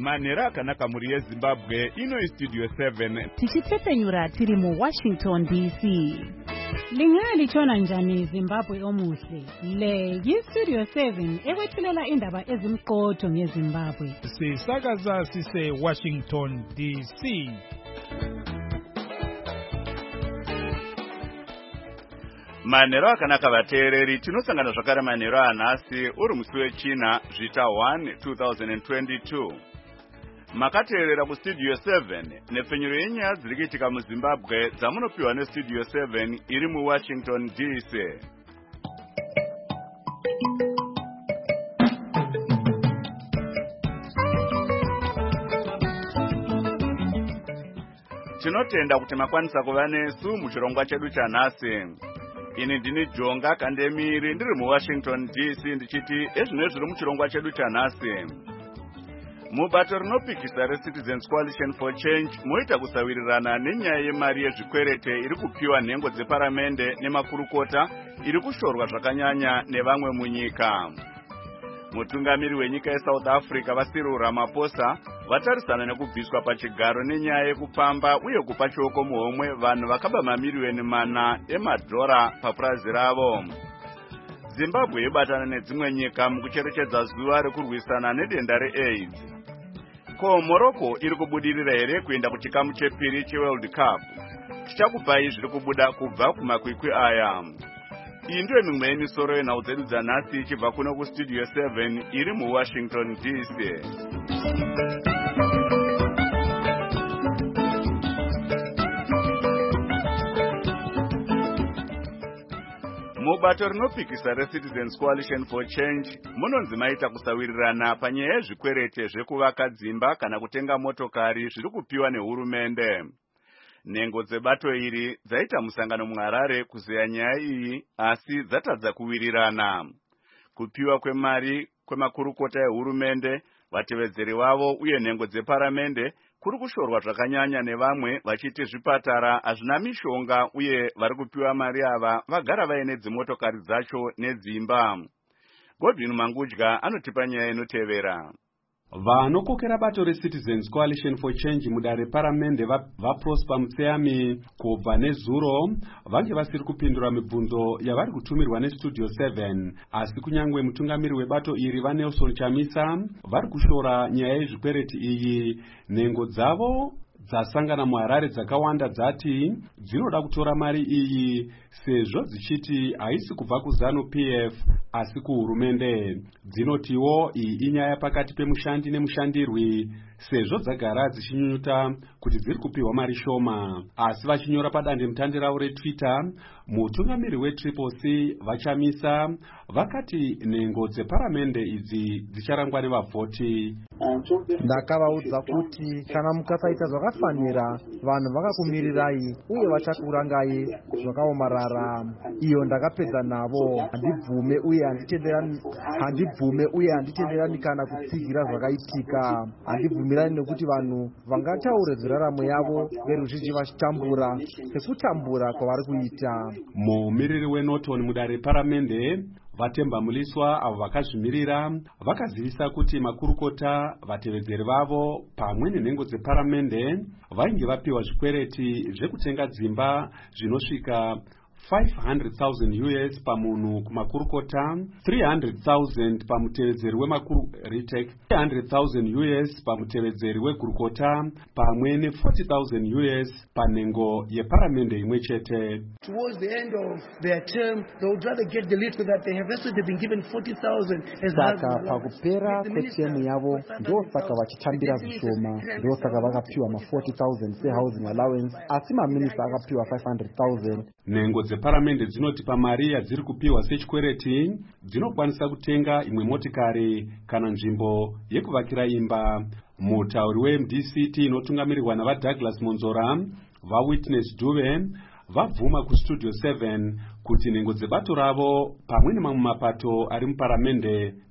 Manera akanaka muri yeZimbabwe ino iStudio 7 tichitepfenyura tiri mu Washington DC. Lingalitshona njani Zimbabwe omuhle? Le yiStudio 7 ekwethulela indaba ezimqotho ngeZimbabwe. Sisakaza sise Washington DC. Manero akanaka vateereri, tinosangana zvakare manero anhasi uri musi wechina zvita 1 2022. Makateerera kuStudio 7 nepfenyuro yenyaya dziri kuitika muZimbabwe dzamunopiwa neStudio 7 iri muWashington DC. Tinotenda kuti makwanisa kuva nesu muchirongwa chedu chanhasi. Ini ndini Jonga Kandemiri ndiri muWashington DC ndichiti ezvino zviri muchirongwa chedu chanhasi. Mubato rinopikisa reCitizens Coalition for Change moita kusawirirana nenyaya yemari yezvikwerete iri kupiwa nhengo dzeparamende nemakurukota iri kushorwa zvakanyanya nevamwe munyika. Mutungamiri wenyika yeSouth Africa Cyril Ramaphosa vatarisana nekubviswa pachigaro nenyaya yekupamba uye kupa chioko muhomwe vanhu vakaba mamiliyoni mana emadhora papurazi ravo. Zimbabwe yebatana nedzimwe nyika mukucherechedza zuva rekurwisana nedenda reAIDS. Ko Morocco iri kubudirira here kuenda kuchikamu chepiri cheWorld Cup? Tichakupai zviri kubuda kubva kumakwikwi aya. Iyi ndiyo mimwe yemisoro yenhau dzedu dzanhasi ichibva kuno kuStudio 7 iri muWashington DC. Mubato rinopikisa reCitizens Coalition for Change munonzi maita kusawirirana panyaya yezvikwerete zvekuvaka dzimba kana kutenga motokari zviri kupiwa nehurumende. Nhengo dzebato iri dzaita musangano muHarare kuzeya nyaya iyi asi dzatadza kuwirirana. Kupiwa kwemari kwemakurukota ehurumende, vatevedzeri vavo uye nhengo dzeparamende kuri kushorwa zvakanyanya nevamwe vachiti zvipatara hazvina mishonga uye vari kupiwa mari ava vagara vaine dzimotokari dzacho nedzimba. Godwin Mangudya anotipa nyaya inotevera. Vanokokera bato reCitizens Coalition for Change mudare paramende vaProsper Mutseyami kubva nezuro vange vasiri kupindura mibvunzo yavari kutumirwa neStudio 7, asi kunyangwe mutungamiri webato iri vaNelson Chamisa vari kushora nyaya yezvikwereti iyi. Nhengo dzavo dzasangana muHarare dzakawanda dzati dzinoda kutora mari iyi sezvo dzichiti haisi kubva kuZANU-PF asi kuhurumende. Dzinotiwo iyi inyaya pakati pemushandi nemushandirwi sezvo dzagara dzichinyunyuta kuti dziri kupiwa mari shoma. Asi vachinyora padandemutande ravo reTwitter, mutungamiri weCCC vaChamisa vakati nhengo dzeparamende idzi dzicharangwa nevavhoti. Ndakavaudza kuti kana mukasaita zvakafanira vanhu vakakumirirai uye vachakurangai zvakaomarara. Iyo ndakapedza navo. Handibvume uye handitenderani kana kutsigira zvakaitika. Handibvumirani nekuti vanhu vangataure zviraramo yavo veruzhinji vachitambura sekutambura kwavari kuita. Mumiriri weNorton mudare paramende Vatemba Muliswa avo vakazvimirira vakazivisa kuti makurukota, vatevedzeri vavo pamwe nenhengo dzeparamende vainge vapiwa zvikwereti zvekutenga dzimba zvinosvika $500,000 US pamunhu kumakurukota, $300,000 pamutevedzeri $300,000 US pamutevedzeri wegurukota, pamwe ne$40,000 US panhengo yeparamende imwe chete. Towards the end of their term, they would rather get the lead so that they have been given 40,000 as saka pakupera kwetemu yavo ndosaka vachitambira zvishoma, ndosaka vakapiwa ma$40,000 sehousing allowance, asi maminista akapiwa $500,000. Nhengo dzeparamende dzinoti pamari yadziri kupiwa sechikwereti dzinokwanisa kutenga imwe motikari kana nzvimbo yekuvakira imba. Mutauri weMDCT inotungamirirwa navaDouglas Monzora, vaWitness Dube vabvuma kuStudio 7 kuti nhengo dzebato ravo pamwe nemamwe mapato ari muparamende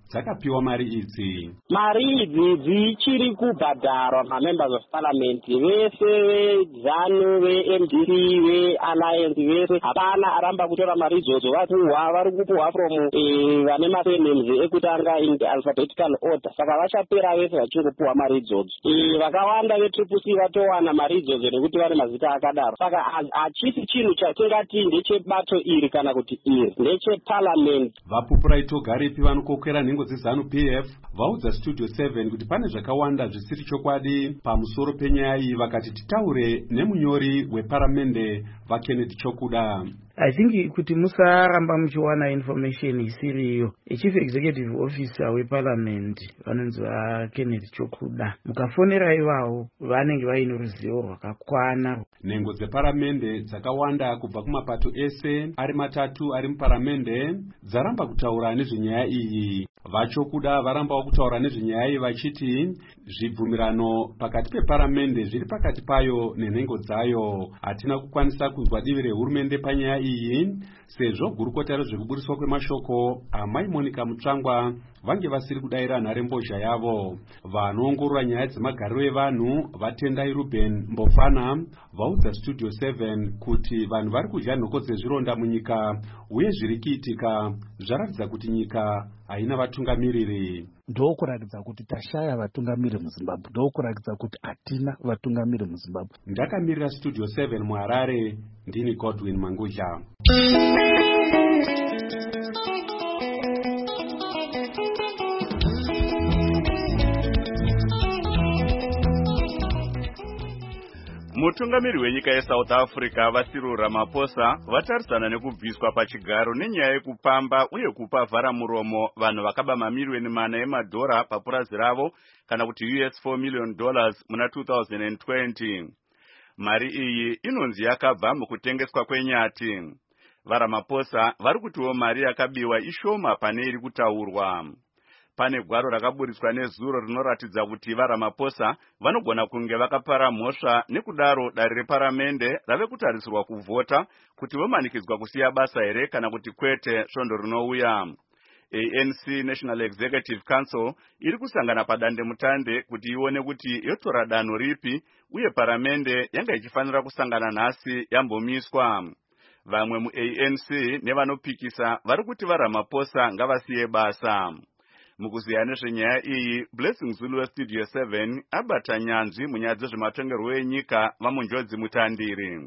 dzakapiwa mari idzi. Mari idzi dzichiri kubhadharwa mamembers of parliament vese veZANU, veMDC, veAlliance vese. Hapana aramba kutora mari idzodzo. Vari kupuhwa from vane masurnames ekutanga in the alphabetical order. Saka vachapera vese vachiri kupuhwa mari idzodzo. Vakawanda veTCC vatowana mari idzodzo nekuti vane mazita akadaro. Saka hachisi chinhu chatingati ndechebato iri kana kuti iri ndecheparliament. Vapupura itogaripi vanokokwera nhengo dzeZANU PF vaudza Studio 7 kuti pane zvakawanda zvisiri chokwadi pamusoro penyaya iyi, vakati titaure nemunyori weparamende vaKennedy Chokuda. I think kuti musaramba muchiwana information isiriyo. Chief Executive Officer weParliament vanonzi vaKennedy Chokuda, mukafonera ivavo vanenge vaine ruzivo rwakakwana. Nhengo dzeparamende dzakawanda kubva kumapato ese ari matatu ari muparamende dzaramba kutaura nezvenyaya iyi. VaChokuda varambawo kutaura nezvenyaya iyi vachiti zvibvumirano pakati peparamende zviri pakati payo nenhengo dzayo. Hatina kukwanisa kunzwa divi rehurumende panyaya iyi sezvo gurukota rezvekuburiswa kwemashoko Amai Monica Mutsvangwa vange vasiri kudayira nharembozha yavo. Vanoongorora nyaya dzemagariro evanhu vaTendai Ruben Mbofana vaudza Studio 7 kuti vanhu vari kudya nhoko dzezvironda munyika uye zviri kuitika zvaratidza kuti nyika haina vatungamiriri. Ndokuratidza kuti tashaya vatungamiriri muZimbabwe, ndokuratidza kuti hatina vatungamiriri muZimbabwe. Ndakamirira Studio 7 muHarare, ndini Godwin Mangudla. Mutungamiri wenyika yeSouth Africa Cyril Ramaphosa vatarisana nekubviswa pachigaro nenyaya yekupamba uye kupa vharamuromo vanhu vakaba mamiliyoni mana emadhora papurazi ravo kana kuti $4 million muna 2020. Mari iyi inonzi yakabva mukutengeswa kwenyati. VaRamaphosa vari kutiwo mari yakabiwa ishoma pane iri kutaurwa. Pane gwaro rakaburiswa nezuro rinoratidza kuti vaRamaphosa vanogona kunge vakapara mhosva, nekudaro dare reparamende rave kutarisirwa kuvhota kuti vomanikidzwa kusiya basa here kana kuti kwete svondo rinouya. ANC National Executive Council iri kusangana padande mutande kuti ione kuti yotora danho ripi, uye paramende yanga ichifanira kusangana nhasi yambomiswa. Vamwe muANC nevanopikisa vari kuti vaRamaphosa ngavasiye basa. Mukuziya nezvenyaya iyi, Blessing Zulu weStudio 7 abata nyanzvi munyaya dzezvematongerwo enyika vamunjodzi mutandiri.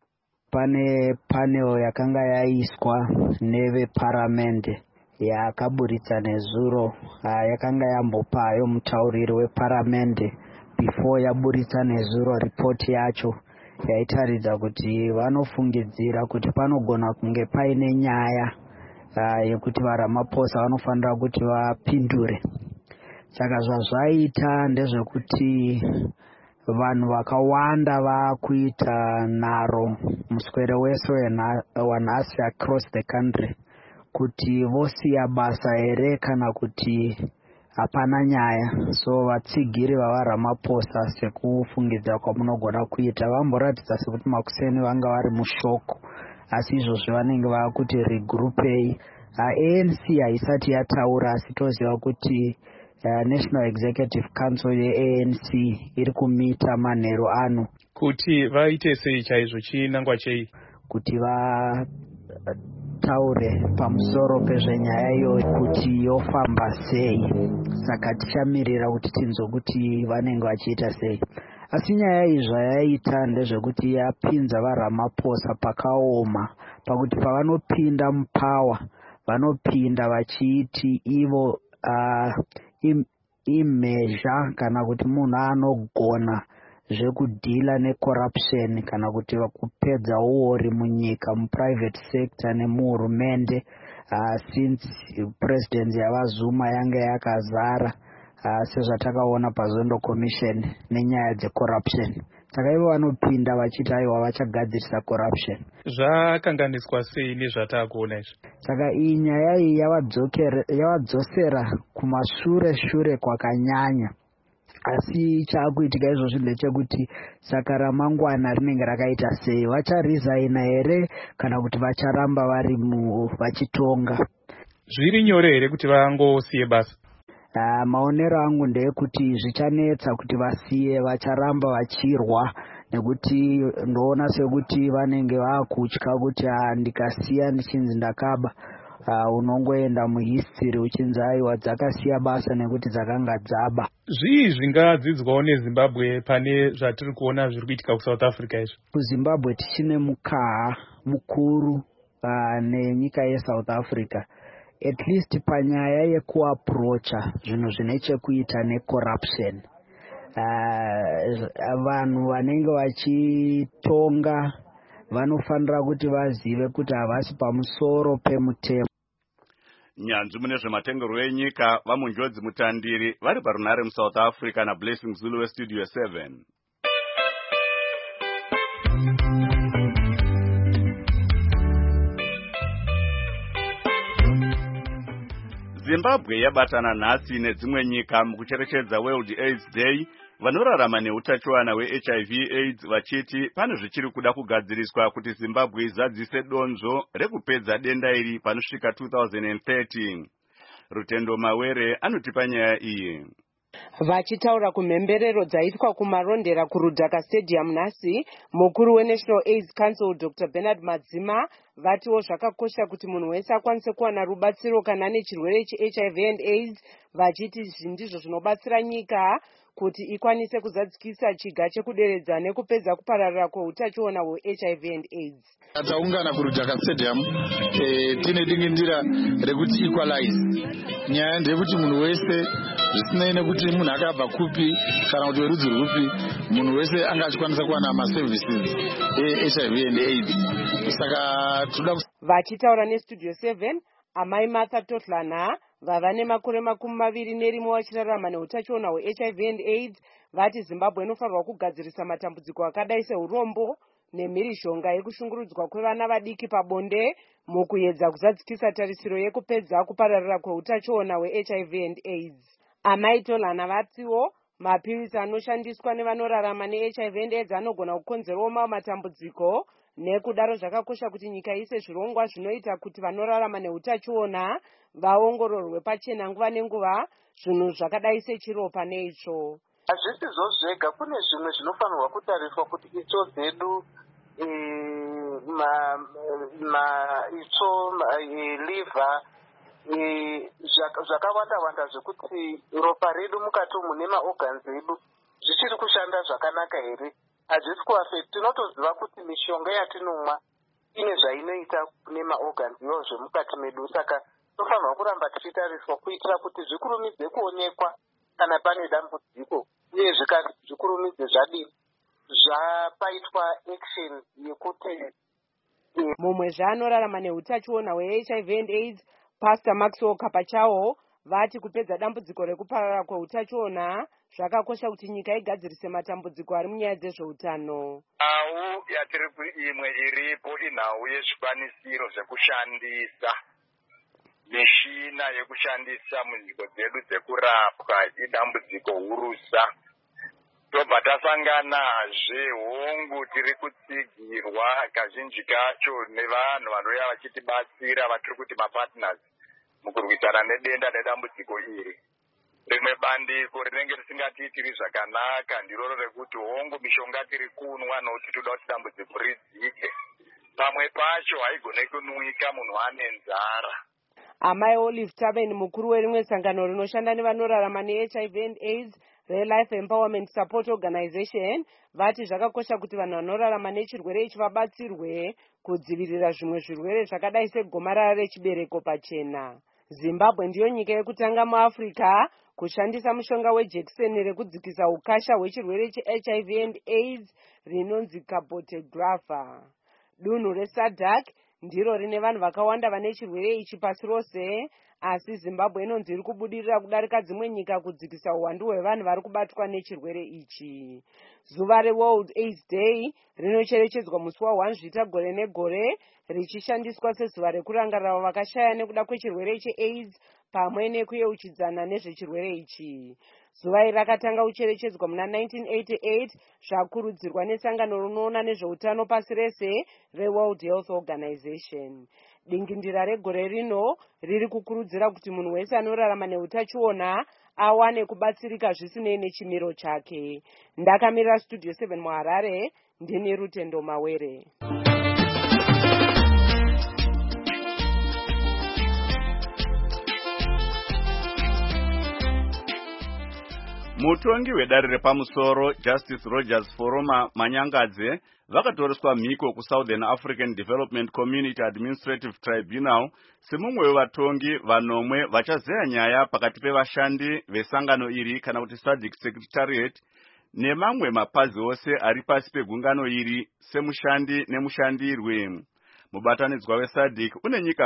Pane panel yakanga yaiswa neveparamende yakaburitsa nezuro yakanga yambopayo mutauriri weparamende before yaburitsa nezuro ripoti yacho yaitaridza kuti vanofungidzira kuti panogona kunge paine nyaya yekuti vaRamaphosa vanofanira kuti vapindure. Saka zvazvaita ndezvekuti vanhu vakawanda vakuita nharo muswere wese wanhasi across the country kuti vosiya basa here kana kuti hapana nyaya. So vatsigiri vavaRamaphosa sekufungidza kwamunogona kuita vamboratidza sekuti makuseni vanga vari mushoko, asi izvozvi vanenge vakuti regroupei. ANC haisati yataura, asi toziva kuti National Executive Council yeANC iri kumita manheru ano. Kuti vaite sei chaizvo, chinangwa chei? Kuti vataure pamusoro pezvenyaya iyo kuti yofamba sei. Saka tichamirira kuti tinzwe kuti vanenge vachiita sei. Asi nyaya iyi zvayaita ndezvekuti yapinza vaRamaphosa pakaoma, pakuti pavanopinda mupawa vanopinda vachiti ivo imhezha kana kuti munhu anogona zvekudhila necorruption kana kuti kupedza uori munyika muprivate sector nemuhurumende since presidency yavaZuma yanga yakazara sezvatakaona paZondo Commission nenyaya dzecorruption. Saka ivo vanopinda vachiti aiwa vachagadzirisa corruption. Zvakanganiswa sei nezvatakuona izvi? Saka iyi nyaya iyi yavadzosera kumashure kwakanyanya. Asi chaakuitika izvozvi ndechekuti saka ramangwana rinenge rakaita sei, vacharesigna here kana kuti vacharamba vari vachitonga. zviri nyore here kuti vangosiye basa? Maonero angu ndeyekuti zvichanetsa kuti vasiye, vacharamba vachirwa, nekuti ndoona sekuti vanenge vakutya kuti ndikasiya ndichinzi ndakaba, unongoenda muhistory uchinzi aiwa dzakasiya basa nekuti dzakanga dzaba. Zvii zvingadzidzwawo neZimbabwe pane zvatiri kuona zviri kuitika kuSouth Africa izvi? KuZimbabwe tichine mukaha mukuru nenyika yeSouth Africa, at least panyaya yekuaprocha zvinhu zvine chekuita necorruption. Vanhu vanenge vachitonga vanofanira kuti vazive kuti havasi pamusoro pemutemo. Nyanzvi mune zvematengerwo enyika vamunjodzi mutandiri vari parunare muSouth Africa naBlessing Zulu weStudio 7. Zimbabwe yabatana nhasi nedzimwe nyika mukucherechedza World AIDS Day. Vanorarama neutachiwana hweHIV AIDS vachiti pane zvichiri kuda kugadziriswa kuti Zimbabwe izadzise donzvo rekupedza denda iri panosvika 2030. Rutendo Mawere anotipa nyaya iyi. Vachitaura kumhemberero dzaitwa kumarondera kuRudhaka Stadium nhasi, mukuru weNational AIDS Council Dr. Bernard Madzima vatiwo zvakakosha kuti munhu wese akwanise kuwana rubatsiro kana ane chirwere cheHIV and AIDS, vachiti izvi ndizvo zvinobatsira nyika kuti ikwanise kuzadzikisa chiga chekuderedza nekupedza kupararira kweutachiona hweHIV and AIDS. Taungana kuRudhaka Stadium tine dingindira rekuti equalize. Nyaya ndeyekuti munhu wese zvisinei nekuti munhu akabva kupi kana kuti werudzi rwupi, munhu wese anga achikwanisa kuwana maservices eHIV and AIDS. Saka toda vachitaura neStudio 7, amai Martha Totlana vava nemakore 21 vachirarama neutachiona hweHIV and AIDS vati Zimbabwe inofanirwa kugadzirisa matambudziko akadai seurombo nemhirishonga yekushungurudzwa kwevana vadiki pabonde mukuedza kuzadzikisa tarisiro yekupedza kupararira kweutachiona hweHIV and AIDS. Amai Totlana vatiwo mapirisi anoshandiswa nevanorarama neHIV and AIDS anogona kukonzerawo mamwe matambudziko. Nekudaro zvakakosha kuti nyika ise zvirongwa zvinoita kuti vanorarama neutachiona vaongororwe pachena nguva nenguva, zvinhu zvakadai sechiropa neitsvo. Hazvisizvo zvega, kune zvimwe zvinofanirwa kutariswa kuti itsvo dzedu, itsvo, liver, zvakawanda zvekuti ropa redu mukati mune maorgans edu zvichiri kushanda zvakanaka here. Hazvisi kuafekti. Tinotoziva kuti mishonga yatinomwa ine zvainoita kune maorgans iwo zvemukati medu, saka tofanirwa kuramba tichitariswa kuitira kuti zvikurumidze kuonekwa kana pane dambudziko, uye zvikurumidze zvapaitwa action yekuti. Mumwe zvaanorarama neutachiona hweHIV and AIDS, Pastor Maxwell Kapachawo vati kupedza dambudziko rekuparara kweutachiona zvakakosha kuti nyika igadzirise matambudziko ari munyaya dzezveutano. Nhau yatiri imwe iripo inhau yezvikwanisiro zvekushandisa, mishina yekushandisa munzvimbo dzedu dzekurapwa idambudziko hurusa. Tobva tasanganazve hongu tiri kutsigirwa kazhinji kacho nevanhu vanouya vachitibatsira vatiri kuti mapartners mukurwisana nedenda nedambudziko iri. Rimwe bandiko rinenge risingatiitiri zvakanaka ndiroro rekuti hongu mishonga tiri kunwa nokuti toda kuti dambudziko ridzike. Pamwe pacho haigone kunwika munhu ane nzara. Amai Olive Taben, mukuru werimwe sangano rinoshanda nevanorarama neHIV and AIDS, reLife Empowerment Support Organization, vati zvakakosha kuti vanhu vanorarama nechirwere ichi vabatsirwe kudzivirira zvimwe zvirwere zvakadai segomarara rechibereko pachena. Zimbabwe ndiyo nyika yekutanga muAfrica kushandisa mushonga wejekiseni rekudzikisa ukasha hwechirwere cheHIV and AIDS rinonzi cabotegravir. Dunhu reSADC ndiro rine vanhu vakawanda vane chirwere ichi pasi rose, asi Zimbabwe inonzi iri kubudirira kudarika dzimwe nyika kudzikisa uwandu hwevanhu vari kubatwa nechirwere ichi. Zuva reWorld AIDS Day rinocherechedzwa musi wa1 Zvita gore negore, richishandiswa sezuva rekurangarira vakashaya nekuda kwechirwere cheAIDS pamwe nekuyeuchidzana nezvechirwere ichi. Zuva iri rakatanga kucherechedzwa muna 1988 zvakurudzirwa nesangano rinoona nezveutano pasi rese reWorld Health Organization. Dingindira regore rino riri kukurudzira kuti munhu wese anorarama neutachiona awane kubatsirika zvisinei nechimiro chake. Ndakamirira Studio 7 muHarare, ndini Rutendo Mawere. Mutongi wedare repamusoro Justice Rogers Foroma Manyangadze vakatoreswa mhiko kuSouthern African Development Community Administrative Tribunal semumwe wevatongi vanomwe vachazeya nyaya pakati pevashandi vesangano iri kana kuti SADC Secretariat nemamwe mapazi ose ari pasi pegungano iri semushandi nemushandirwe. Mubatanidzwa weSADC une nyika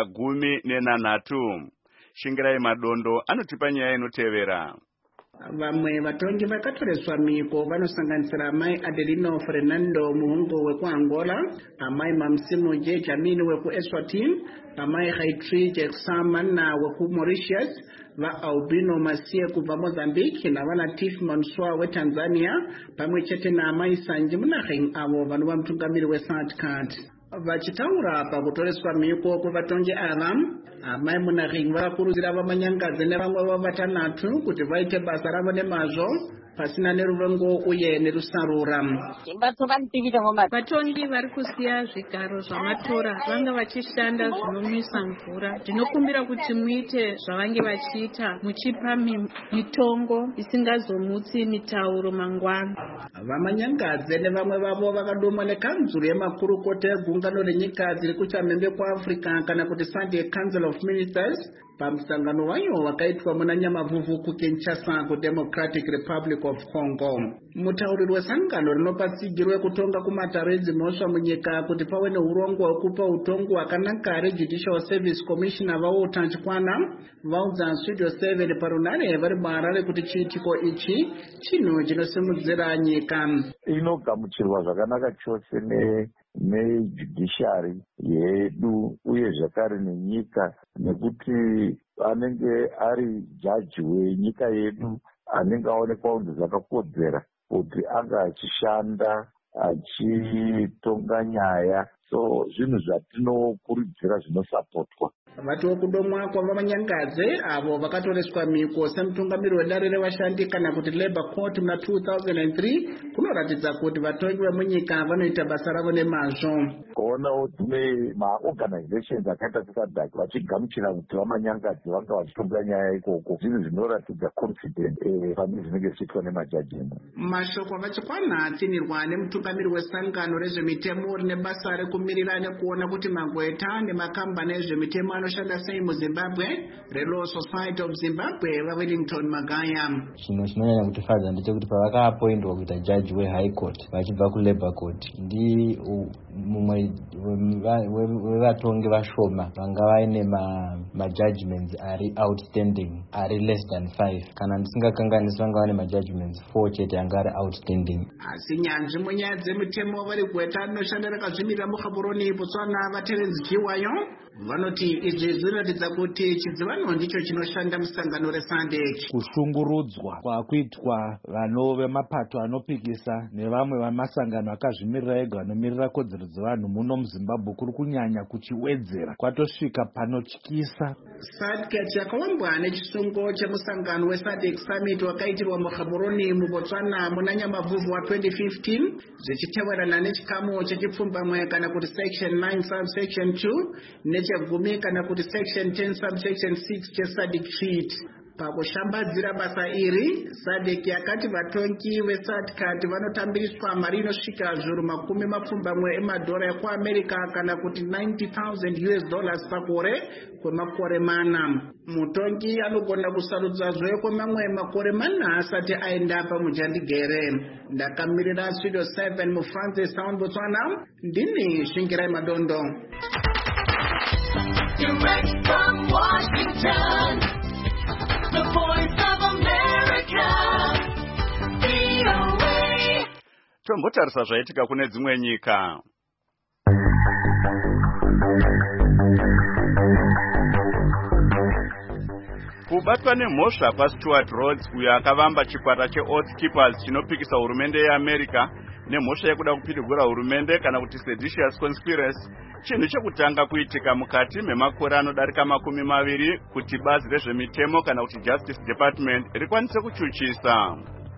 13. Shingirai Madondo anotipa nyaya inotevera. Vamwe vatongi vakatoreswa mhiko vanosanganisira amai Adelino Fernando Muhungo wekuAngola, amai Mamsimo J. Jamini wekuEswatini, amai Haitri Jeksamana wekuMauritius, vaAlbino Masie kubva Mozambique navanatif Monswa weTanzania, pamwe chete naamai Sanji Munahing avo vanova mutungamiri weSADC. Vachitaura pakutoreswa mhiko kuvatongi ava, amai Munahing vakakurudzira vamanyangadzi nevamwe vatanhatu kuti vaite basa ravo nemazvo pasina neruvengo uye nerusarura. Vatongi vari kusiya zvigaro zvamatora vanga vachishanda zvinomwisa mvura. Ndinokumbira kuti muite zvavange vachiita muchipa mitongo isingazomutsi mitauro mangwana. Vamanyangadzi nevamwe vavo vakadomwa nekanzuro yemakurukota egungano renyika dziri kuchamhembe kuAfrica kana kuti Sunday Council of Ministers pamusangano wayo wakaitwa muna Nyamavhuvhu kuKinshasa kuDemocratic Republic of Congo. Mutauriri wesangano rinopa tsigiro yekutonga kumataro edzimhosva munyika kuti pave neurongwa hwekupa utongo hwakanaka reJudicial Service Commissioner vautachikwana vaudza Studio 7 parunare vari muHarare kuti chiitiko ichi chinhu chinosimudzira nyika. Inogamuchirwa zvakanaka chose nejudiciary yedu uye zvakare nenyika nekuti anenge ari jaji wenyika yedu anenge aonekwa kunzi zvakakodzera kuti anga achishanda achitonga nyaya. So zvinhu zvatinokurudzira zvinosapotwa. Vatiwo kudomwa kwavamanyangadzi avo vakatoreswa mhiko semutungamiri wedare revashandi kana kuti Labour Court muna 2003 kunoratidza kuti vatongi vemunyika vanoita basa ravo nemazvo. Kuonawo dzimwe maorganizations akaita seSADC vachigamuchira kuti vamanyangadzi vanga vachitonga nyaya ikoko, zvinhu zvinoratidza confidence pane zvinenge zvichiitwa nemajaji. Mashoko vachikwana atsinirwa nemutungamiri wesangano rezvemitemo rine basa rekumirira nekuona kuti magweta nemakambani ezvemitemo anoshanda sei muZimbabwe, reLaw Society of Zimbabwe vaWellington Magaya. Chinhu chinonyanya kutifadza ndechekuti pavakaapoindwa kuita jaji weHigh Court vachibva kuLabour Court ndi mumwe wevatongi vashoma vanga vaine majudgments ari outstanding ari less than 5 kana ndisingakanganisi vanga vane majudgments 4 chete anga ari outstanding. Asi nyanzvi munyaya dzemitemo vari gweta rinoshanda rakazvimirira muGaborone Botswana vaTerence Jiwayo vanoti izvi zvinoratidza kuti chidzivano ndicho chinoshanda musangano reSADC. Kushungurudzwa kwakuitwa vanove mapato anopikisa nevamwe vamasangano akazvimirira ega vanomirira kodzero dzevanhu muno muZimbabwe kuri kunyanya kuchiwedzera kwatosvika panotyisa. SADC yakawambwa nechisungo chemusangano weSADC Summit wakaitirwa muGaborone muBotswana muna Nyamavhuvhu wa2015 zvichiteverana nechikamu chechipfumbamwe kana kuti section 9 subsection 2 nechegumi kana kuti section 10 subsection 6 cheSADC Treaty. Pakushambadzira basa iri, SADC yakati vatongi veSADC vanotambiriswa mari inosvika zviuru makumi mapfumbamwe emadhora ekuAmerica kana kuti $90,000 pakore kwemakore mana. Mutongi anogona kusarudzazve kwemamwe makore mana asati aenda pamujandigere. Ndakamirira Studio 7 muFranze Sound Botswana, ndini Shingirai Madondo. Direct from Washington, the Voice of America, VOA. Tombotarisa zvaitika kune dzimwe nyika. Kubatwa nemhosva paStuart Rhodes uyo akavamba chikwata cheOath Keepers chinopikisa hurumende yeAmerica nemhosva yekuda kupitigura hurumende kana kuti seditious conspiracy, chinhu chekutanga kuitika mukati memakore anodarika 20 kuti bazi rezvemitemo kana kuti Justice Department rikwanise kuchuchisa.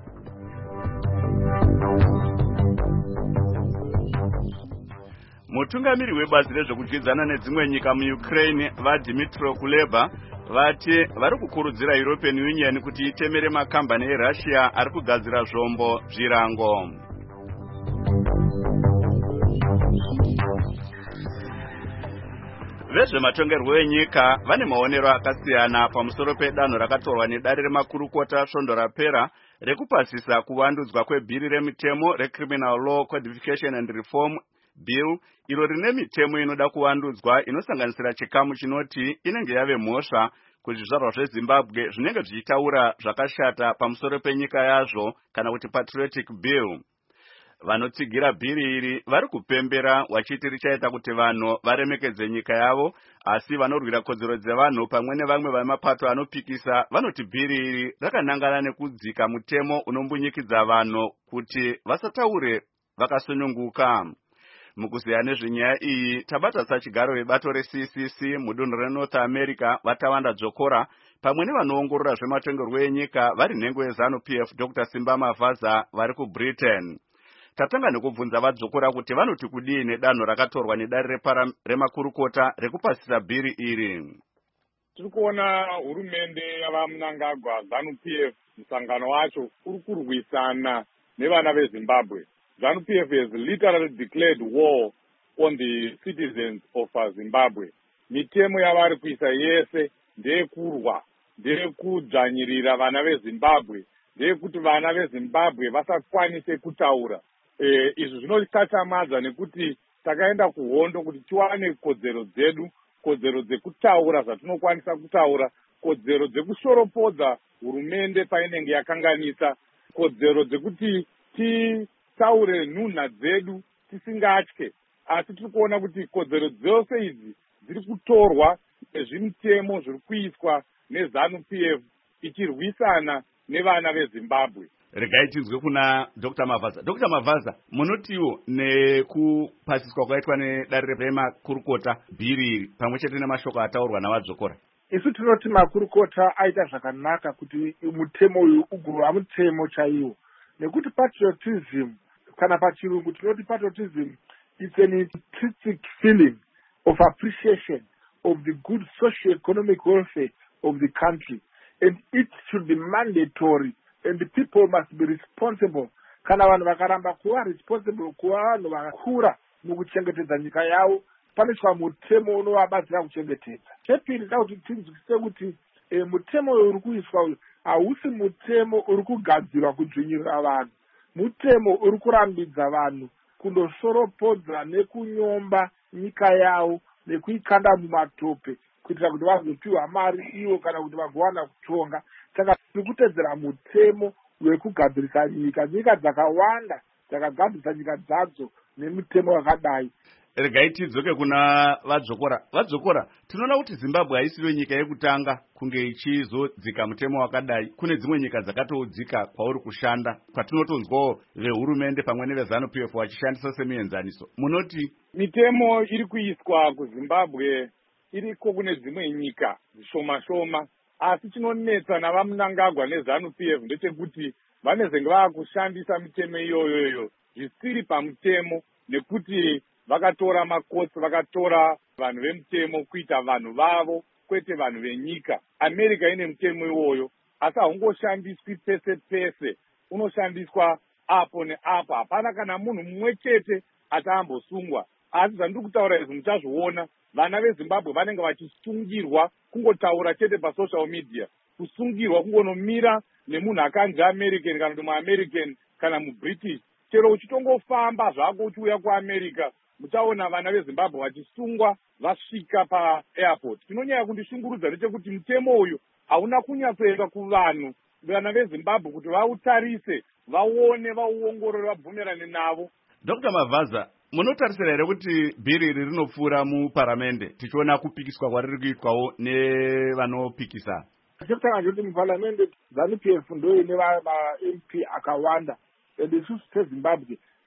Mutungamiri webazi rezvekudyidzana nedzimwe nyika muUkraine vaDmytro Kuleba vati vari kukurudzira European Union kuti itemere makambani eRussia ari kugadzira zvombo zvirango. Vezvematongerwo enyika vane maonero akasiyana pamusoro pedanho rakatorwa nedare remakurukota svondo rapera rekupasisa kuvandudzwa kwebhiri remitemo reCriminal Law Codification and Reform Bill, iro rine mitemo inoda kuvandudzwa inosanganisira chikamu chinoti inenge yave mhosva kuzvizvarwa zveZimbabwe zvinenge zvichitaura zvakashata pamusoro penyika yazvo kana kuti patriotic bill. Vanotsigira bhiri iri vari kupembera vachiti richaita kuti vanhu varemekedze nyika yavo, asi vanorwira kodzero dzevanhu pamwe nevamwe vemapato anopikisa vanoti bhiri iri rakanangana nekudzika mutemo unombunyikidza vanhu kuti vasataure vakasununguka. Mukuziya nezvenyaya iyi tabata sachigaro vebato reCCC mudunhu reNorth America vatawanda Dzokora pamwe nevanoongorora zvematongerwo enyika vari nhengo yeZANU-PF Dr. Simba Mavaza vari kuBritain. Tatanga nekubvunza vaDzokora kuti vanoti kudii nedanho rakatorwa nedare remakurukota rekupasisa bhiri iri. Tiri kuona hurumende yavaMnangagwa ZANU-PF musangano wacho uri kurwisana nevana veZimbabwe. ZANU-PF has literally declared war on the citizens of Zimbabwe. Mitemo yavari kuisa yese ndeyekurwa, ndeyekudzvanyirira vana veZimbabwe, ndeyekuti vana veZimbabwe vasakwanise kutaura. Izvi zvinotatamadza nekuti takaenda kuhondo kuti tiwane kodzero dzedu, kodzero dzekutaura zvatinokwanisa kutaura, kodzero dzekushoropodza hurumende painenge yakanganisa, kodzero dzekuti taure nhunha dzedu tisingatye. Asi tiri kuona kuti kodzero dzose idzi dziri kutorwa nezvimitemo zviri kuiswa neZANU-PF ichirwisana nevana veZimbabwe. Regai tinzwe kuna Dr. Mavaza. Dr. Mavaza, munotiwo nekupasiswa kwaitwa nedare remakurukota bhiri iri pamwe chete nemashoko ataurwa navaDzokora? Isu tinoti makurukota aita zvakanaka kuti mutemo uyu ugurwa mutemo chaiwo, nekuti patriotism kana pachirungu tinoti patriotism, it's an intrinsic feeling of appreciation of the good socio-economic welfare of the country, and it should be mandatory, and the people must be responsible. Kana vanhu vakaramba kuva responsible, kuva vanhu vakura mukuchengetedza nyika yavo, paniswa mutemo unovabatsira kuchengetedza. Chepiri kuti tinzwisise kuti mutemo uyu uri kuiswa uyu hausi mutemo uri kugadzirwa kudzvinyirira vanhu, mutemo uri kurambidza vanhu kundoshoropodza nekunyomba nyika yavo nekuikanda mumatope kuitira kuti vazopiwa mari ivo kana kuti vagowana kutonga. Saka tiri kutedzera mutemo wekugadzirisa nyika. Nyika dzakawanda dzakagadzirisa nyika dzadzo nemutemo wakadai. Regai tidzoke kuna vaDzokora. VaDzokora, tinoona kuti Zimbabwe haisiyo nyika yekutanga kunge ichizodzika mutemo wakadai. Kune dzimwe nyika dzakatodzika kwauri kushanda, kwatinotonzwawo vehurumende pamwe neveZANU-PF vachishandisa semienzaniso. Munoti mitemo iri kuiswa kuZimbabwe iriko kune dzimwe nyika zvishoma-shoma, asi chinonetsa navaMnangagwa neZANU-PF ndechekuti vanezenge vakushandisa mitemo iyoyoyo zvisiri pamutemo, nekuti vakatora makotsi, vakatora vanhu vemutemo kuita vanhu vavo kwete vanhu venyika. America ine mutemo iwoyo, asi haungoshandiswi pese pese, unoshandiswa apo neapo. Hapana kana munhu mumwe chete atambosungwa. Asi zvandiri kutaura izvi muchazviona, vana veZimbabwe vanenge vachisungirwa kungotaura chete pasocial media, kusungirwa kungonomira nemunhu akanzi American kana kuti muAmerican kana muBritish. Chero uchitongofamba zvako uchiuya kuAmerica, muchaona vana veZimbabwe vachisungwa vasvika paairport. Chinonyanya kundishungurudza ndechekuti mutemo uyu hauna kunyatsoenda kuvanhu vana veZimbabwe kuti vautarise, vaone, vauongorore, vabvumirane navo. Dr. Mavaza, munotarisira here kuti bhiri iri rinopfuura muparamende tichiona kupikiswa kwariri kuitwawo nevanopikisa? Chekutanga kuti muparamende ZANU-PF ndoine maMP akawanda, ende isusu seZimbabwe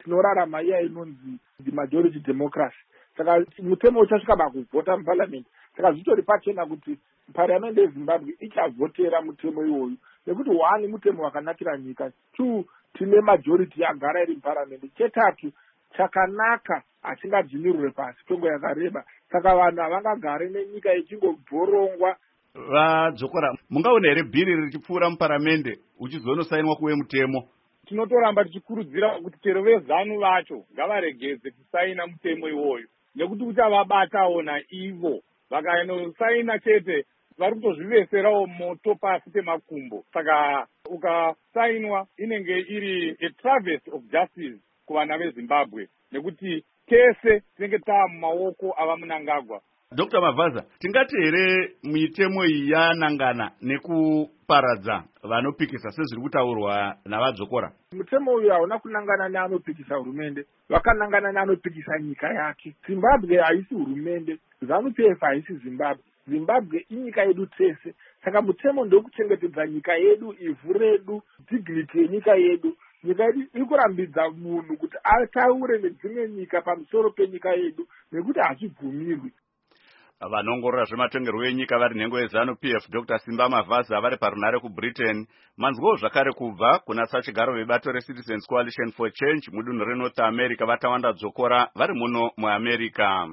tinorarama iya inonzi majority democracy. Saka mutemo uchasvika pakuvhota muparliament. Saka zvitori pachena kuti parliament yezimbabwe ichavhotera mutemo iwoyu nekuti 1 mutemo wakanakira nyika, 2 tine majority yagara iri muparliament, chetatu chakanaka hatingadzvinyirwe pasi kwenguva yakareba. Saka vanhu havangagare nenyika ichingobhorongwa. Vadzokora, mungaona here bhiri richipfuura muparamende uchizonosainwa kuve mutemo? Tinotoramba tichikurudzira kuti chero vezanu vacho ngavaregedze kusaina mutemo iwoyo, nekuti uchavabatawo naivo. Vakanosaina chete vari kutozviveserawo moto pasi pemakumbo. Saka ukasainwa inenge iri a travesty of justice kuvana vezimbabwe, nekuti tese tinenge taa mumaoko ava Mnangagwa. Dr. Mavhaza, tingati here mitemo iyi yanangana nekuparadza vanopikisa sezviri kutaurwa navadzokora? Mutemo uyu hauna kunangana neanopikisa hurumende, vakanangana neanopikisa nyika yake. Zimbabwe haisi hurumende, ZANU-PF haisi Zimbabwe. Zimbabwe inyika yedu tese. Saka mutemo ndokuchengetedza nyika yedu, ivhu redu, dignity yenyika yedu. Nyika yedu iri kurambidza munhu kuti ataure nedzimwe nyika pamusoro penyika yedu, nekuti hazvibvumirwi. Vanongorora zvematongerwo enyika vari nhengo yeZANU-PF Dr. Simba Mavhaza vari parunare kuBritain. Manzwawo zvakare kubva kuna sachigaro vebato reCitizens Coalition for Change mudunhu reNorth America vatawanda dzokora vari muno muAmerica.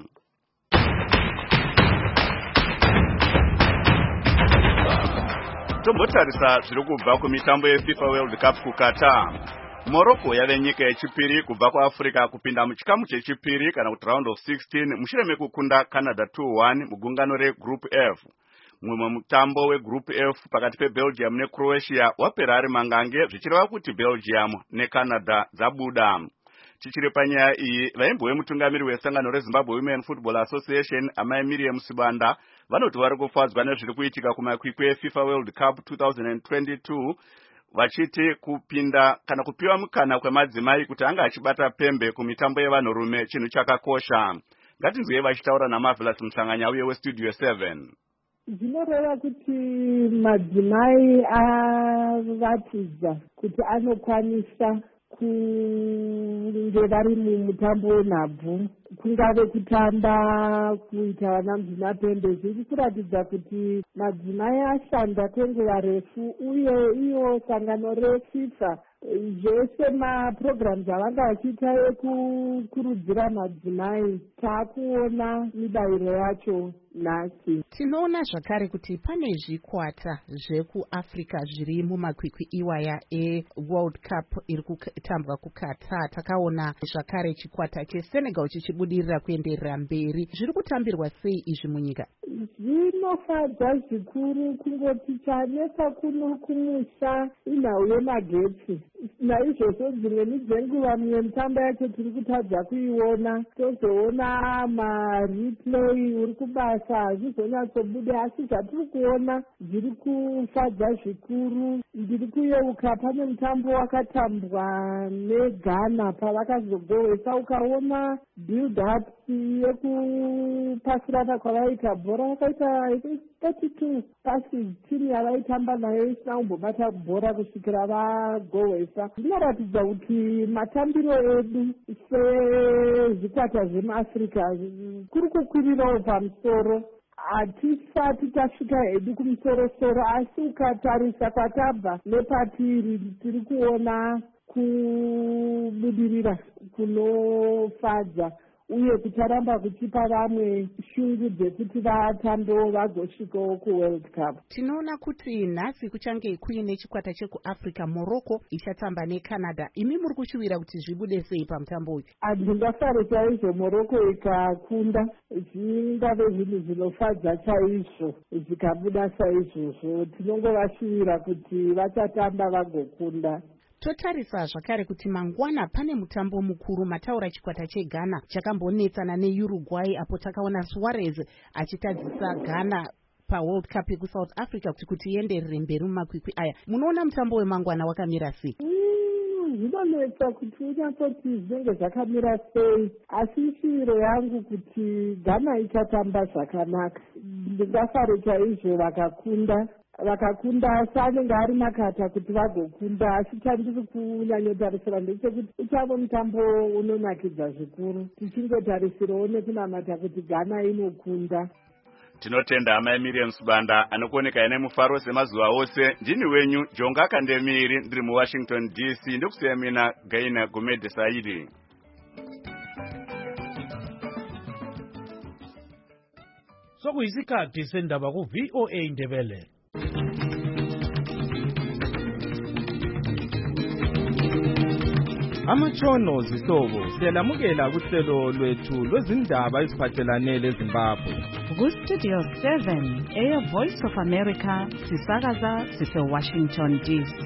Tombotarisa zviri kubva kumitambo yeFIFA World Cup kuQatar. Morocco yave nyika yechipiri kubva kuAfrica kupinda muchikamu chechipiri kana kuti round of 16 mushure mekukunda Canada 2-1 mugungano reGroup F. Mumwe mutambo weGroup F pakati peBelgium neCroatia wapera ari mangange zvichireva kuti Belgium neCanada dzabuda. Tichiri panyaya iyi, vaimbo vemutungamiri wesangano reZimbabwe Women Football Association amai Miriam Sibanda vanoti vari kufadzwa nezviri kuitika kumakwikwi eFIFA World Cup 2022 vachiti kupinda kana kupiwa mukana kwemadzimai kuti anga achibata pembe kumitambo yevanhurume chinhu chakakosha. Ngatinzwe vachitaura naMarvelous Mhlanganya uye weStudio 7. Zvinoreva kuti madzimai avatidza kuti anokwanisa kunge vari mumutambo wenhabvu, kungave kutamba, kuita vanamuzvinapembe. Zviri kuratidza kuti madzimai ashanda kwenguva refu, uye iyo sangano reFIFA zvese maprograms avanga vachiita ekukurudzira madzimai taakuona mibayiro yacho nhasi. Tinoona zvakare kuti pane zvikwata zvekuAfrica zviri mumakwikwi iwaya eWorld Cup iri kutambwa kuQatar. Takaona zvakare chikwata cheSenegal chichibudirira kuenderera mberi. Zviri kutambirwa sei izvi munyika? Zvinofadza zvikuru kungoti chanesa kuno kumusha inhau yemagetsi. Naizvozvo dzimweni dzenguva mimwe mitambo yacho tiri kutadza kuiona, tozoona mareplay uri kubasa hazvizonyatsobude, asi zvatiri kuona zviri kufadza zvikuru. Ndiri kuyeuka pane mutambo wakatambwa neGhana pavakazogowesa, ukaona build up yekupasirana kwavaita bhora vakaita 32 passes. Timu yavaitamba nayo isina kumbobata bhora kusvikira vagowesa. Zvinoratidza kuti matambiro edu sezvikwata zvemuAfrica kuri kukwirirawo pamusoro. Hatisati tasvika hedu kumusorosoro, asi ukatarisa kwatabva nepatiri tiri kuona kubudirira kunofadza, uye kucharamba kuchipa vamwe shungu dzekuti vatambewo vagosvikawo kuWorld Cup. Tinoona kuti nhasi kuchange kuine chikwata chekuAfrica, Morocco ichatamba neCanada. Imi muri kushuvira kuti zvibude sei pamutambo uyu? Handingafare chaizvo Morocco ikakunda, zvingave zvinhu zvinofadza chaizvo zvikabuda saizvozvo. Tinongovashuvira kuti vachatamba vagokunda. Totarisa zvakare kuti mangwana pane mutambo mukuru. Mataura chikwata cheGhana chakambonetsana neUruguay, apo takaona Suarez achitadzisa Ghana paWorld Cup yekuSouth Africa kuti ienderere mberi mumakwikwi aya. Munoona mutambo wemangwana wakamira sei? Zvinonetsa kuti unyatsoti zvinenge zvakamira sei, asi shuviro yangu kuti Ghana ichatamba zvakanaka. Ndingafare chaizvo vakakunda. vakakunda sanenge ari makata kuti vagokunda. Asi chandiri kunyanyotarisira ndechekuti uchava mutambo unonakidza zvikuru, tichingotarisirawo nekunamata kuti Ghana inokunda. Tinotenda amai Miriam Subanda anokuoneka ine mufaro semazuva ose. Ndini wenyu Jonga Kandemiri, ndiri muWashington DC. Ndokusiyamina Gaina Gomede Saidi. Sokuyisikhathi sendaba ku VOA Ndebele. Amatshono zihlobo siyalamukela kuhlelo lwethu lwezindaba eziphathelane leZimbabwe. Ku-Studio 7 eyeVoice of America sisakaza sise-Washington DC.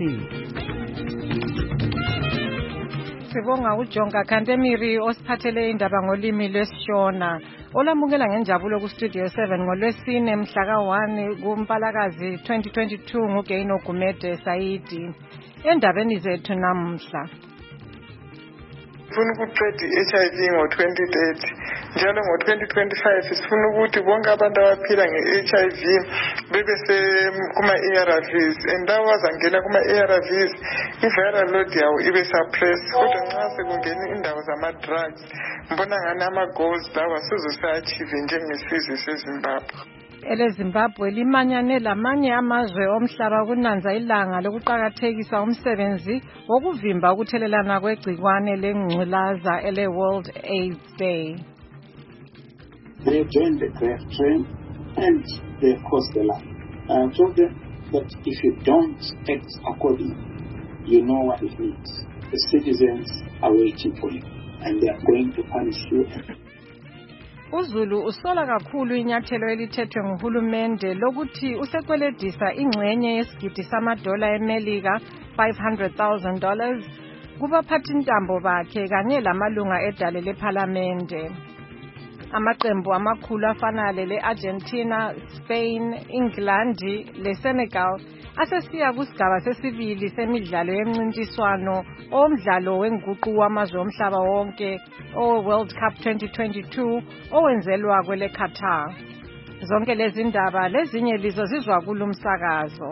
Sibonga uJonga Kandemiri osiphathele indaba ngolimi lwesiShona. Olamukela ngenjabulo ku-Studio 7 ngolwesine mhla ka-1 kuMpalakazi 2022 nguGaino Gumede Saidi. Endabeni zethu namhla. Sifuna ukuqeda i-HIV ngo-2030 njalo ngo-2025 sifuna ukuthi bonke abantu abaphila nge-HIV bebe kuma-ARVs, and lawo azangena kuma-ARVs i-viral load yawo ibe suppress. Kodwa nxa sekungena indawo zama-drugs mbona ngani ama-goals lawa sizosa-achieve njengesizwe seZimbabwe. EleZimbabwe limanyane lamanye amazwe omhlaba kunanza ilanga lokuqakathekisa umsebenzi wokuvimba ukuthelelana kwegcikwane lengculaza ele-World AIDS Day. They joined the graph train and they crossed the line. I told them that if you don't act accordingly, you know what it means. The citizens are waiting for you and they are going to punish you. uZulu usola kakhulu inyathelo elithethwe nguhulumende lokuthi usekweledisa ingxenye yesigidi $100 eMelika $500,000 kubaphathintambo bakhe kanye lamalunga edale lePhalamende. Amaqembu amakhulu afana le-Argentina, Spain, England leSenegal asesiya kusigaba sesibili semidlalo yemncintiswano omdlalo wenguqu wamazwe omhlaba wonke World Cup 2022 owenzelwa kwele Qatar. Zonke lezi ndaba lezinye lizo zizwa kulumsakazo.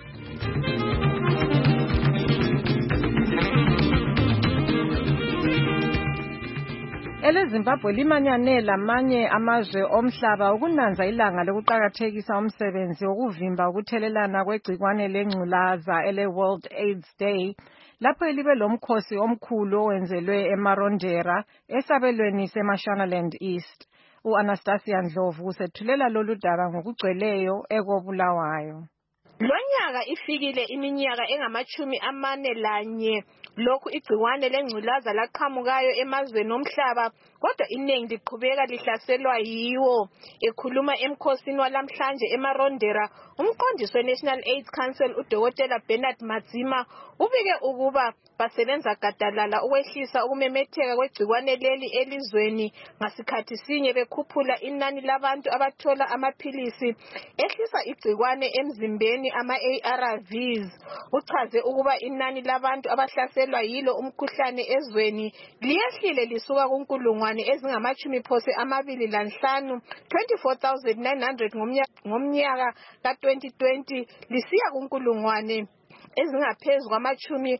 EleZimbabwe limanyane lamanye amazwe omhlaba ukunanza ilanga lokuqakathekisa umsebenzi wokuvimba ukuthelelana kwegcikwane lengculaza ele-World AIDS Day, lapho libe lomkhosi omkhulu owenzelwe eMarondera esabelweni seMashonaland East. U-Anastasia Ndlovu usethulela lolu daba ngokugcweleyo ekobulawayo. Lonyaka ifikile iminyaka engama-41 lokhu igciwane lengculaza laqhamukayo emazweni omhlaba, kodwa iningi liqhubeka lihlaselwa yiwo. Ekhuluma emkhosini walamhlanje eMarondera, umqondisi we-National AIDS Council uDokotela Bernard Madzima ubike ukuba basebenza gadalala ukwehlisa ukumemetheka kwegciwane leli elizweni, ngasikhathi sinye bekhuphula inani labantu abathola amaphilisi ehlisa igciwane emzimbeni ama-ARVs. Uchaze ukuba inani labantu abahlaselwa yilo umkhuhlane ezweni liyehlile lisuka kunkulungwane ezingama-25 24,900 ngomnyaka ka-2020 lisiya kunkulungwane ezingaphezu kwama-20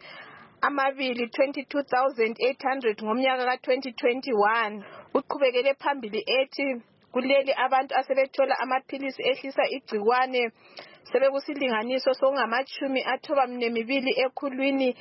22,800 ngomnyaka ka-2021. Uqhubekele phambili ethi kuleli abantu asebethola amaphilisi ehlisa igciwane sebekusilinganiso sokungama-92 ekhulwini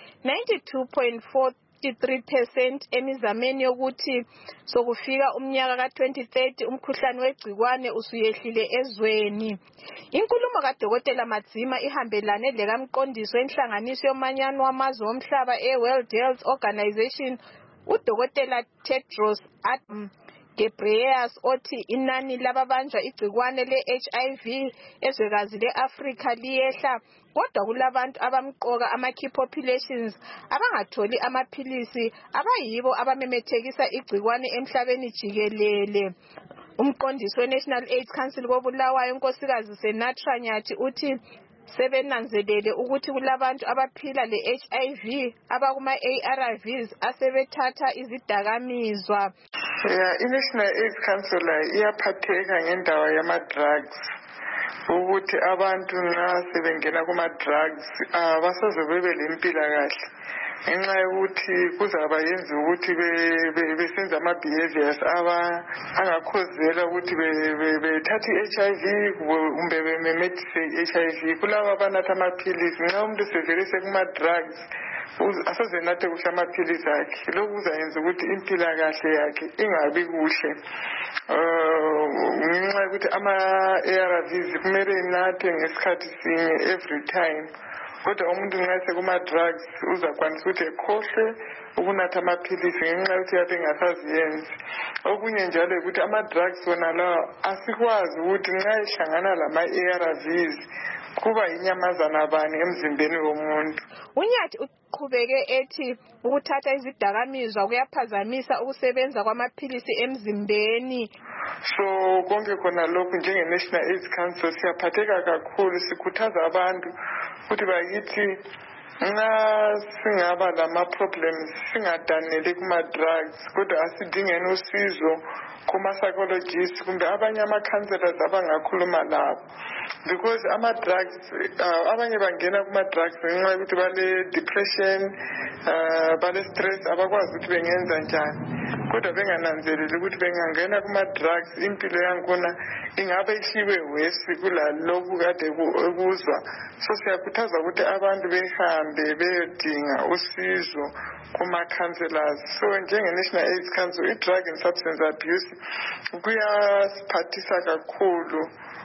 92.43% emizameni yokuthi sokufika umnyaka ka-2030 umkhuhlane wegciwane usuyehlile ezweni. Inkulumo kaDokotela Madzima ihambelane lekamqondisi wenhlanganiso yomanyano wamazwe omhlaba e-World Health Organization uDokotela Tedros Adhanom Ghebreyesus othi inani lababanjwa igciwane le-HIV ezwekazi le-Afrika liyehla, kodwa kulabantu abamqoka ama-key populations abangatholi amaphilisi abayibo abamemethekisa igciwane emhlabeni jikelele. Umqondisi we-National AIDS Council koBulawayo unkosikazi Senatra Nyathi uthi sebenanzelele ukuthi kulabantu abaphila le-HIV abakuma-ARVs asebethatha izidakamizwa. I-National AIDS Council iyaphatheka ngendawo yama-drugs ukuthi abantu nxa sebengena kuma-drugs abasoze bebe lempilakahle ngenxa yokuthi kuzaba yenza ukuthi besenza ama-behaviors angakhozela ukuthi bethathe i-HIV kumbe bememethise i-HIV kulabo abanatha amaphilisi. Nxa umuntu sevele sekuma-drugs asoze nathe kuhle amaphilisi akhe, lokhu kuzayenza ukuthi impilakahle yakhe ingabi kuhle ngenxa yokuthi ama-ARVs kumele inathe ngesikhathi sinye every time. Kodwa umuntu nxa sekuma-drugs uzakwanisa ukuthi ekhohle ukunatha amaphilisi ngenxa yokuthi yabe engasaziyenzi. Okunye njalo ukuthi ama-drugs wona lawa asikwazi ukuthi nxa ehlangana lama-ARVs kuba inyamazana bani emzimbeni womuntu. Unyathi uqhubeke ethi ukuthatha izidakamizwa kuyaphazamisa ukusebenza kwamaphilisi emzimbeni. So konke khona lokhu njenge-National AIDS Council siyaphatheka kakhulu, sikhuthaza abantu ukuthi bakithi nxa singaba lama-problems singadaneli kuma-drugs kodwa asidingeni usizo kuma-psychologists kumbe abanye ama-counselors abangakhuluma labo, because ama-drugs abanye bangena kuma-drugs ngenxa yokuthi bale-depression bale-stress abakwazi ukuthi bengenza njani, kodwa bengananzeleli ukuthi bengangena kuma-drugs impilo yankhona ingabe ihliwe wesi kulalokhu kade ekuzwa. So siyakhuthaza ukuthi abantu behambe beyodinga usizo kuma-counselors. So njenge-National AIDS Council i-drug and substance abuse kuyasiphathisa kakhulu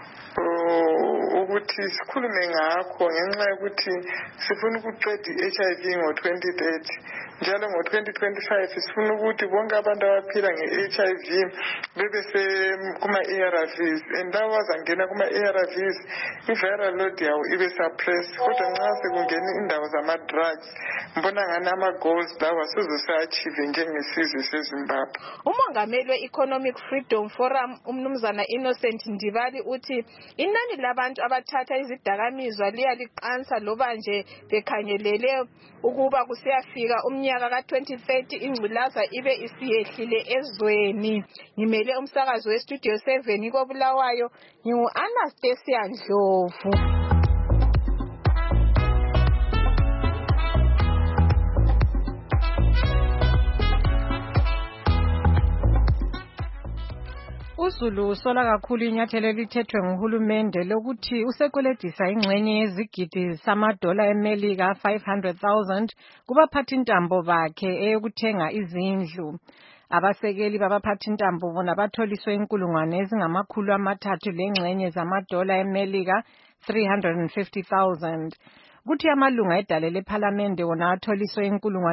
ukuthi sikhulume ngakho ngenxa yokuthi sifuna ukuqeda i-HIV ngo-2030 njalo ngo-2025 sifuna ukuthi bonke abantu abaphila nge-HIV bebe kuma-ARVs, and labo bazangena kuma-ARVs i-viral load yawo ibe suppressed. Kodwa nxa sekungena indawo zama-drugs mbona ngani ama-goals lawo asize-achieve njengesizwe seZimbabwe. Umongameli we-Economic Freedom Forum umnumzana Innocent Ndibali uthi inani labantu abathatha izidakamizwa liyaliqansa loba nje bekhangelele ukuba kusiyafika umnyaka ka-2030 ingculaza ibe isiyehlile ezweni. Ngimele umsakazo westudio 7 koBulawayo, ngingu-Anastasia Ndlovu. UZulu usola kakhulu inyathelo elithethwe nguhulumende lokuthi usekweledisa ingxenye yezigidi $500 eMelika 500,000 kubaphathintambo bakhe eyokuthenga izindlu. Abasekeli babaphathintambo bona batholiswe $300,000 lengxenye zamadola eMelika 350,000. Kuthi amalunga edale lephalamende wona atholiswe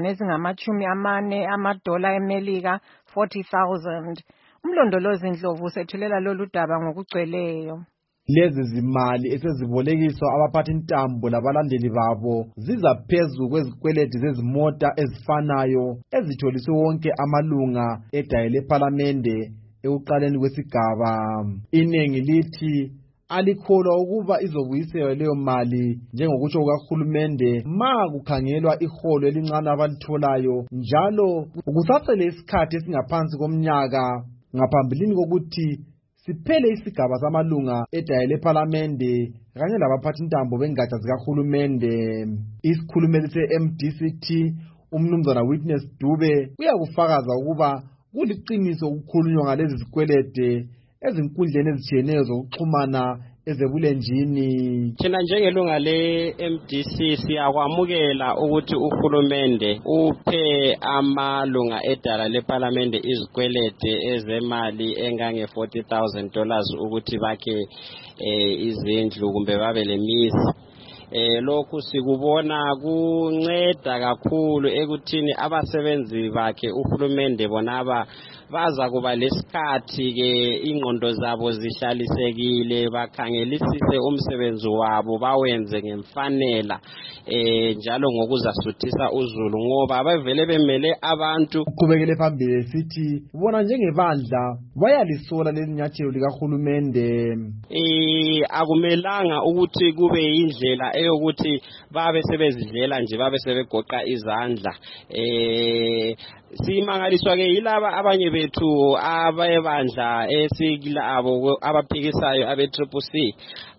$40,000 eMelika 40,000. Umlondolozi Ndlovu usethulela lolu daba ngokugcweleyo. Lezi zimali esezibolekiswa abaphathintambo labalandeli babo ziza phezu kwezikweleti zezimota ezifanayo ezitholiswe wonke amalunga edale lephalamende ekuqaleni kwesigaba. Inengi lithi alikholwa ukuba izobuyiselwa leyo mali njengokutsho kukahulumende ma kukhangelwa iholo elincane abalitholayo, njalo kusasele isikhathi esingaphansi komnyaka ngaphambilini kokuthi siphele isigaba samalunga edale lephalamende kanye labaphathintambo bengatsha zikahulumende. Isikhulumeli se-MDCT umnumzana Witness Dube uyakufakaza ukuba kuliqiniso ukukhulunywa ngalezi zikwelede ezinkundleni ezitshiyeneyo zokuxhumana ezebulenjini. Thina njengelunga le-MDC siyakwamukela ukuthi uhulumende uphe amalunga edala lephalamende izikwelede ezemali engange$40,000 ukuthi bakhe izindlu kumbe babe lemizi. Lokhu sikubona kunceda kakhulu ekuthini abasebenzi bakhe uhulumende bonaba baza kuba lesikhathi ke ingqondo zabo zihlalisekile, bakhangelisise umsebenzi wabo bawenze ngemfanela njalo ngokuzasuthisa uzulu ngoba bavele bemele abantu. Uqhubekele phambili sithi bona njengebandla bayalisola lelinyathelo likahulumende. Akumelanga ukuthi kube indlela eyokuthi babe sebezidlela nje babe sebegoqa izandla. Simangaliswa ke yilaba abanye bethu abebandla esikilabo abaphikisayo abe-CCC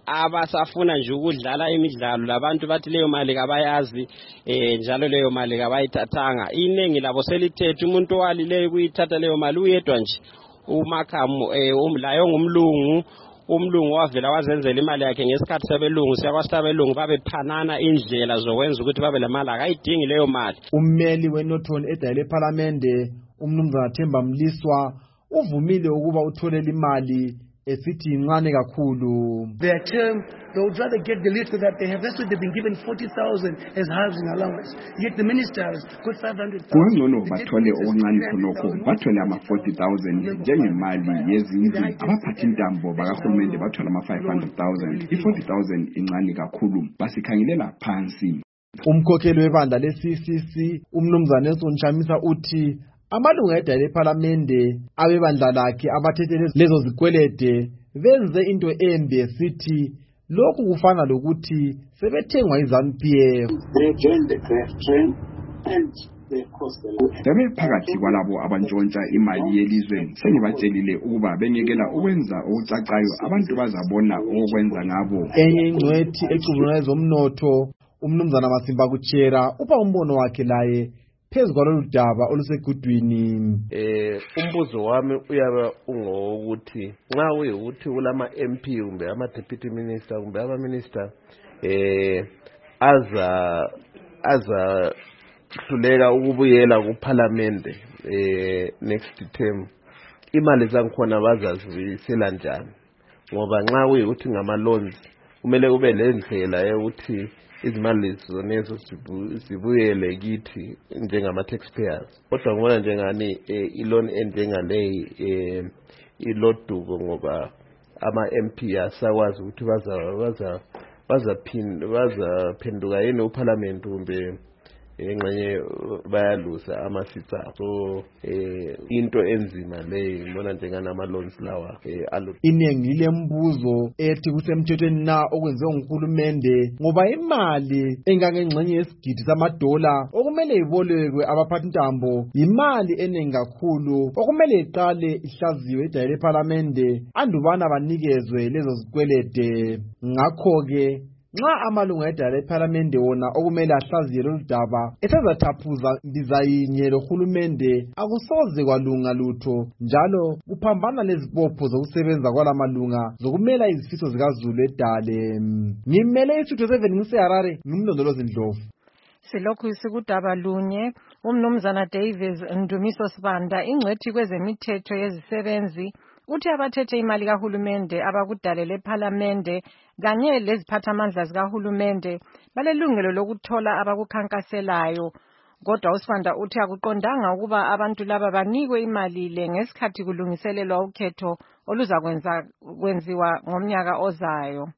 abasafuna nje ukudlala imidlalo labantu bathi leyo mali kabayazi njalo leyo mali kabayithathanga. Iningi labo selithethe umuntu owalileyo kuyithatha leyo mali uyedwa nje uMakhamu layo umlungu wavela wazenzela imali yakhe ngesikhathi sebelungu siyakwasabelungu babephanana indlela zokwenza ukuthi babe lemali akayidingi leyo mali. Ummeli weNorton edayile eParliamente umnumzana Themba Mliswa uvumile ukuba utholela imali esithi incane kakhulu. Their term, they would rather get the little that they have. That's why they've been given 40,000 as housing allowance. Yet the ministers got 500,000. Kungcono bathole okuncane khonokho, bathole ama-40,000 njengemali yezindlu. Abaphathi intambo bakahulumende bathola ama-500,000. I-40,000 incane kakhulu, basikhangelela phansi. Umkhokheli webandla le-CCC umnumzana Nelson Chamisa uthi amalunga edayile eParliamente abebandla lakhe abathethe lezo zikwelede benze into embi esithi lokhu kufana lokuthi sebethengwa iZANU-PF. They joined the graft train and they crossed the line. Bebe phakathi kwalabo abantshontsha imali yelizwe. Sengibatshelile ukuba bengekela ukwenza okucacayo abantu bazabona okwenza ngabo. Enye ingcwethi ecubungula ezomnotho umnumzana Masimba Kuchera upha umbono wakhe laye phezu kwalolu daba olusegudwini. Umbuzo wami uyaba ungokuthi nxa uyukuthi ulama MP kumbe ama deputy minister kumbe ama minister aza hluleka ukubuyela kuParliament next term, imali zangikhona bazazibuyisela njani? Ngoba nxa uyukuthi ngama loans kumele kube lendlela yokuthi izimali zonezo zibuyele kithi njengama taxpayers. Kodwa ngibona njengani iloan enjengaleyi iloduko ngoba ama MP asakwazi ukuthi bazaphenduka yini uParliament kumbe engxenye bayalusa amasitha. So into enzima leyo ngibona njengana ama loans lawa iningi lembuzo ethi kusemthethweni na okwenziwa nguhulumende ngoba imali engangengxenye yesigidi $, okumele ibolekwe abaphathi intambo imali eningi kakhulu okumele iqale ihlaziwe edayile eParliamente andubana banikezwe lezo zikwelede. Ngakho ke nxa amalunga edayile eParliamente wona okumele ahlaziye lolu daba esezathaphuza ndizayinye lohulumende akusoze kwalunga lutho njalo kuphambana lezibopho zokusebenza kwalamalunga zokumela izifiso zikaZulu edale. Ngimele isitho 7 ngiseHarare ngimlondolozi Ndlovu. Silokhu sikudaba lunye umnumzana Davis Ndumiso Sibanda ingcwethi kwezemithetho yezisebenzi uthi abathethe imali kahulumende abakudalele eParliamente kanye leziphathamandla zikahulumende balelungelo lokuthola abakukhankaselayo. Kodwa uSibanda uthi akuqondanga ukuba abantu laba banikwe imali le ngesikhathi kulungiselelwa ukhetho oluzakwenziwa ngomnyaka ozayo.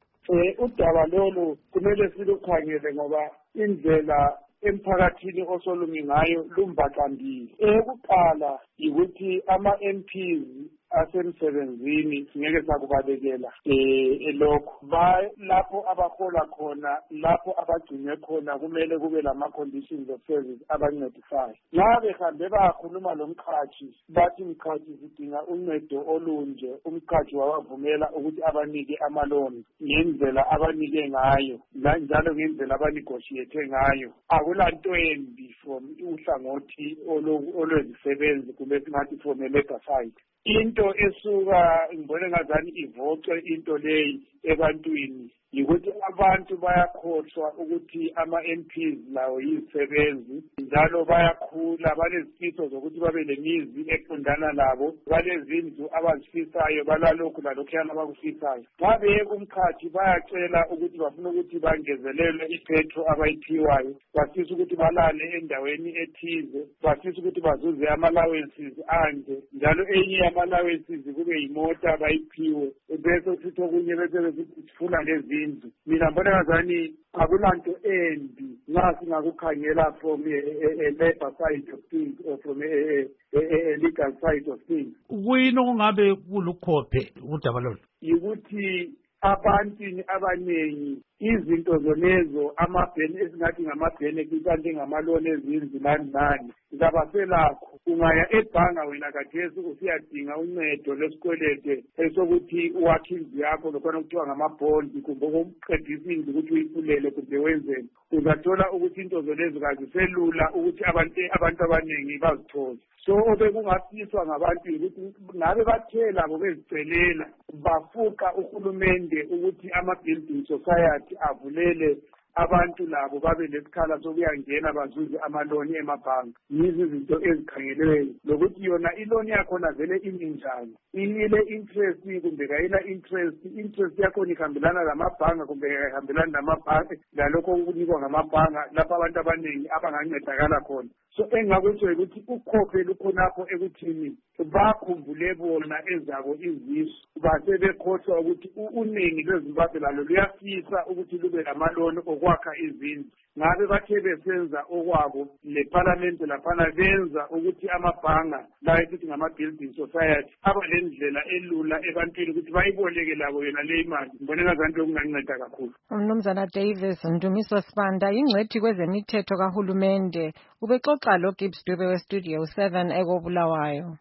Udaba lolu kumele silukhangele ngoba indlela emphakathini osolungi ngayo lumbaqambile. Eyokuqala ukuthi ama-MPs asemsebenzini singeke sakubalekela lokho lapho abahola khona lapho abagcinwe khona kumele kube lama-conditions of service abancedisayo. Nxa behambe bayakhuluma lomqhatshi bathi mqhatshi sidinga uncedo olunje, umqhatshi wabavumela ukuthi abanike amaloni ngendlela abanike ngayo njalo ngendlela abanegotiate ngayo. Akulanto embi from uhlangothi olwezisebenzi kumbe singathi from a-labor side. Into esuka ngibone ngazani ivoce into leyi ebantwini yikuthi abantu bayakhohlwa ukuthi ama-MPs lawo yizisebenzi njalo bayakhula banezifiso zokuthi babe lemizi eqondana labo, balezindlu abazifisayo, balalokhu nalokhuyana abakufisayo. Nxa beyeka umkhathi bayacela ukuthi bafuna ukuthi bangezelelwe ipetro abayiphiwayo, bafisa ukuthi balale endaweni ethize, bafisa ukuthi bazuze ama-allowances anje njalo enye yama-allowances kube yimota bayiphiwe bese sithi okunye bese sifuna lezi. Mina mbona ngazani akulanto embi nxa singakukhangela from a labor side of things or from a legal side of things. Kuyini okungabe kulukhophe udaba lolu? Yikuthi abantwini abanengi izinto zonezo amabheni esingathi ngamabheni kanti ngamaloni ezindlu nani ngabaselakho ungaya ebhanga wena kathesi usiyadinga uncedo lesikwelede esokuthi wakhe indlu yakho lokhona kuthiwa ngama-bonds kumbe ukuqedisa indlu ukuthi uyifulele kumbe wenzeni uzathola ukuthi into zolezo kaziselula ukuthi abantu abaningi bazithole so obekungafiswa ngabantu ukuthi ngabe bathe labo bezicelela bafuqa uhulumende ukuthi ama-building society avulele abantu labo babe lesikhala sokuyangena bazuze amaloni emabhanka yizo izinto ezikhangelweyo lokuthi yona iloni yakhona vele ininjani ile interest kumbe kayila interest yakhona ihambelana namabhanga kumbe ihambelana namabhanka lalokho okunikwa ngamabhanga lapho abantu abaningi abangancedakala khona so engakutsho ukuthi ukhophe lukhonapho ekuthini bakhumbule bona ezabo izisu base bekhohlwa ukuthi uningi lweZimbabwe lalo luyafisa ukuthi lube lamaloni okwakha izindlu ngabe bathe besenza okwabo leparlamente laphana benza ukuthi amabhanga la esithi ngama-building society aba lendlela elula ebantwini ukuthi bayiboleke labo yona le imali ngibone ngazanto okunganceda kakhulu. Umnumzana Davis Ndumiso Sibanda ingcwethi kwezemithetho kahulumende ubexoxa lo Gibbs Dube weStudio 7 ekobulawayo.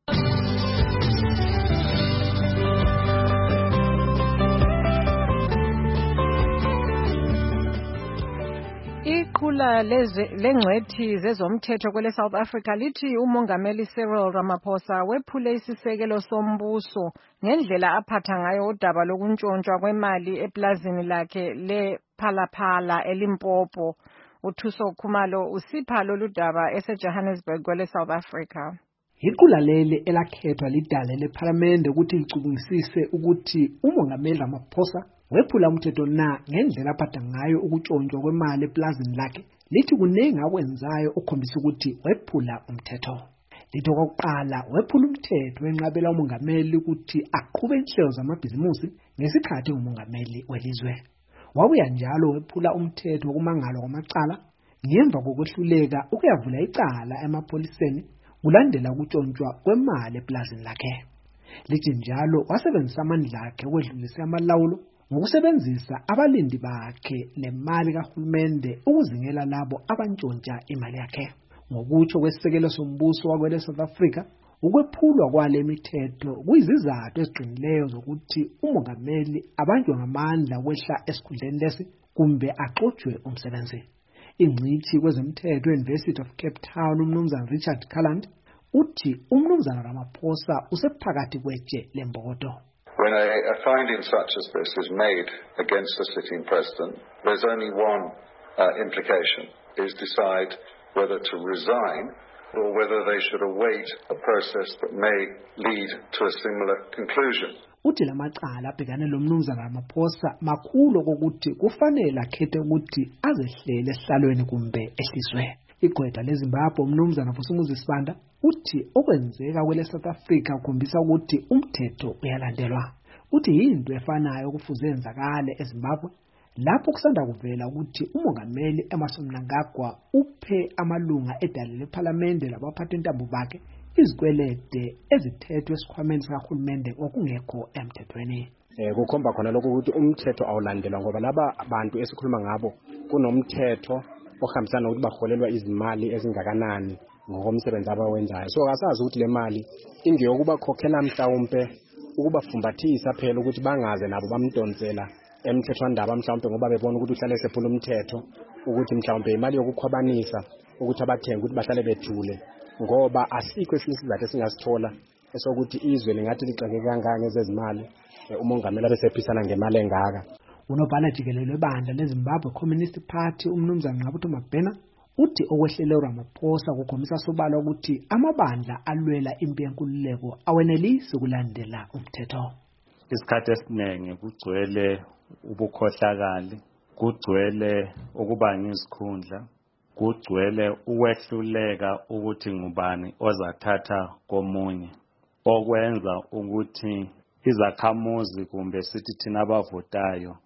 Iqhula lengcwethi zezomthetho kwele South Africa lithi umongameli Cyril Ramaphosa wephule isisekelo sombuso ngendlela aphatha ngayo udaba lokuntshontshwa kwemali eplazini lakhe lePhalaphala eLimpopo. uThuso Khumalo usipha lolu daba eseJohannesburg kwele South Africa. Iqhula leli elakhethwa lidale leParliament ukuthi licubungisise ukuthi umongameli Ramaphosa wephula umthetho na ngendlela aphatha ngayo ukutshontswa kwemali eplazini lakhe lithi kunengi akwenzayo okhombisa ukuthi wephula umthetho. Lithi okokuqala wephula umthetho wenqabela umongameli ukuthi aqhube inhlelo zamabhizimusi ngesikhathi umongameli welizwe. Wabuya njalo wephula umthetho wokumangala kwamacala ngemva kokwehluleka ukuyavula icala emapholiseni kulandela ukutshontswa kwemali eplazini lakhe. Lithi njalo wasebenzisa amandla akhe ukwedlulisa amalawulo ngokusebenzisa abalindi bakhe nemali kahulumende ukuzingela labo abantshontsha imali yakhe. Ngokutsho kwesisekelo sombuso wakwele South Africa, ukwephulwa kwale mithetho kuyizizathu eziqinileyo zokuthi umongameli abanjwe ngamandla kwehla esikhundleni lesi kumbe axotshwe umsebenzi. Ingcitshi kwezemthetho e-University of Cape Town umnumzana Richard Calland uthi umnumzana Ramaphosa usephakathi kwetshe lembokodo. When a finding such as this is made against the sitting president, there's only one implication, is decide whether to resign or whether they should await a process that may lead to a similar conclusion. Uthi lamacala abhekane lomnumzana Ramaphosa makhulu kokuthi kufanele akhethe ukuthi azehlele esihlalweni kumbe ehliswe. Igqwetha leZimbabwe umnumzana Vusumuzi Sibanda uthi okwenzeka kwele South Africa ukhombisa ukuthi umthetho uyalandelwa. Uthi into efanayo kufuze yenzakale eZimbabwe lapho kusanda kuvela ukuthi umongameli Emmerson Mnangagwa uphe amalunga edale leParliament labaphatha intambo bakhe izikwelede ezithethwe esikhwameni sikahulumende okungekho emthethweni. Kukhomba khona lokho ukuthi umthetho awulandelwa ngoba laba bantu esikhuluma ngabo kunomthetho ohambisana ukuthi baholelwa izimali ezingakanani ngokomsebenzi abawenzayo. So asazi ukuthi le mali ingeyokuba khokhela mhlawumbe ukubafumbathisa phela ukuthi bangaze nabo bamdonsela emthethwandaba mhlawumbe ngoba bebona ukuthi uhlale sephula umthetho ukuthi mhlawumbe imali yokukhwabanisa ukuthi abathenga ukuthi bahlale bethule ngoba asikho esinye isizathu esingasithola esokuthi izwe lingathi lixake kangaka ngezezimali umongameli abesephisana ngemali engaka. Unobhala jikelele webandla leZimbabwe Communist Party umnumzana Ngqabutho Mabhena uthi okwehlele uRamaphosa kukhombisa sobala ukuthi amabandla alwela impi yenkululeko awenelisi ukulandela umthetho. Isikhathi esiningi kugcwele ubukhohlakali, kugcwele ukubanga izikhundla, kugcwele ukwehluleka ukuthi ngubani ozathatha komunye, okwenza ukuthi izakhamuzi kumbe sithi thina abavotayo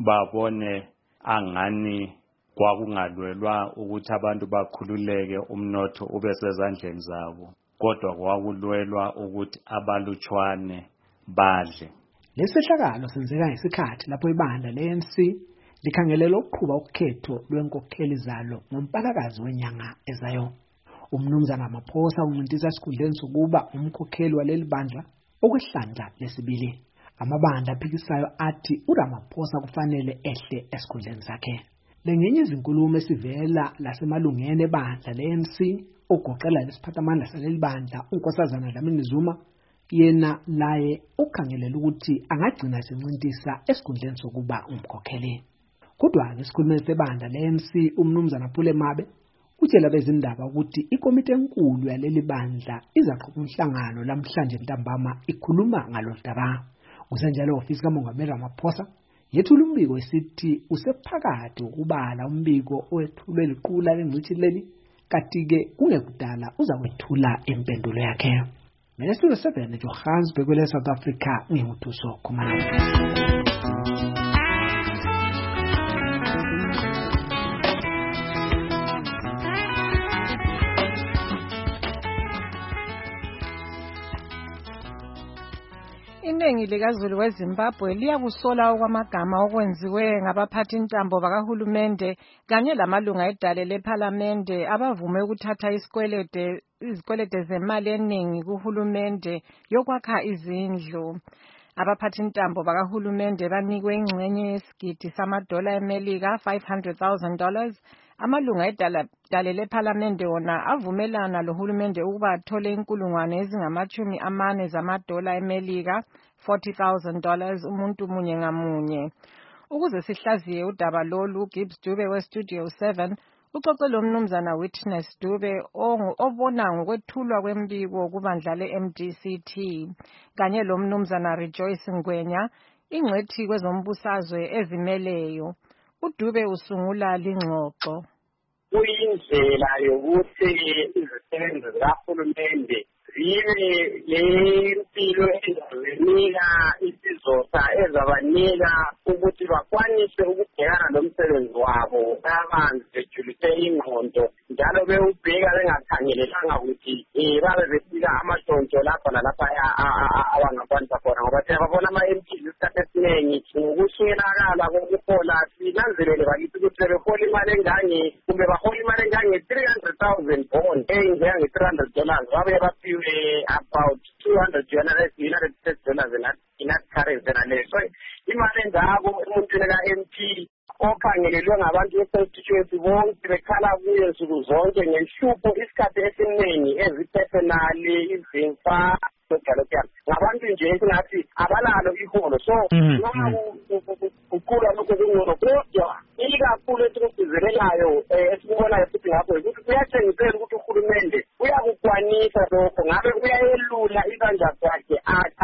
babone angani kwakungalwelwa ukuthi abantu bakhululeke umnotho ube sezandleni zabo, kodwa kwakulwelwa ukuthi abalutshwane badle. Lesehlakalo senzeka ngesikhathi lapho ibandla le-ANC likhangelela ukuqhuba ukhetho lwenkokheli zalo ngoMpalakazi wenyanga ezayo. Umnumzana Maphosa uncintisa esikhundleni sokuba umkhokheli waleli bandla okwehlandla lesibili. Amabandla aphikisayo athi uRamaphosa kufanele ehle esikhundleni sakhe. Lengenye izinkulumo esivela lasemalungeni ebandla le-ANC ogoqela lesiphathamandla saleli bandla uNkosazana Dlamini Zuma yena laye ukhangelela ukuthi angagcina esencintisa esikhundleni sokuba umkhokheli. Kodwa isikhulumeli sebandla le-ANC umnumzana Phule Mabe utshela bezindaba ukuthi ikomiti enkulu yaleli bandla izaqhubeka umhlangano lamhlanje ntambama ikhuluma ngalolu daba. Kusenjalo ofisi kaMongameli Ramaphosa yethula umbiko esithi usephakathi ukubala umbiko owethulwe liqula lengcithi leli kanti-ke kungekudala uzakwethula impendulo yakhe. Mina Studio 7 Johannesburg kwele South Africa nginguthuso Khumalo. Iningi likaZulu weZimbabwe liyakusola okwamagama okwenziwe ngabaphathi intambo bakahulumende kanye lamalunga edale lephalamende abavume ukuthatha izikwelede zemali eningi kuhulumende yokwakha izindlu. Abaphathi intambo bakahulumende banikwe ingxenye yesigidi $500 $500,000. Amalunga edale lephalamende wona avumelana lohulumende ukuba athole inkulungwane ezingama-40 zamadola emelika $40,000 umuntu munye ngamunye. Ukuze sihlaziye udaba lolu, Gibbs Dube weStudio 7 uxoxele umnumzana Witness Dube obona ngokwethulwa kwembiko kubandla le-MDCT kanye lo mnumzana Rejoice Ngwenya ingcwethi kwezombusazwe ezimeleyo. UDube usungula lingxoxo. Kuyindlela yokuthi izisebenzi zikahulumende zibe lempilo ezabanika isizotha ezabanika ukuthi bakwanise ukubhekana nomsebenzi wabo kabanzi bejulise ingqondo njalo bewubheka bengakhangelelanga ukuthi babe befika amashontsho lapha nalapha abangakwanisa khona ngoba siyababona ama-MP isikhathi esiningi ngokuswelakala kokuhola sinanzelele bakithi ukuthi bebehola imali engange kumbe bahola imali engange $300,000 bond engange $300 babe baphiwe about $200 United States dollars in that currency nale. So imali engako emuntwini ka-MP okhangelelwe ngabantu be-constituency bonke bekhala kuye nsuku zonke ngenhlupho isikhathi esiningi ezipersonali izimfa sojalojalo ngabantu nje esingathi abalalo iholo. So noma kukhula lokho kungcono kodwa ikakhulu esikugcizelelayo esikubonayo futhi ngapho ukuthi kuyatshengisela ukuthi uhulumende uyakukwanisa lokho ngabe uyayelula isandla sakhe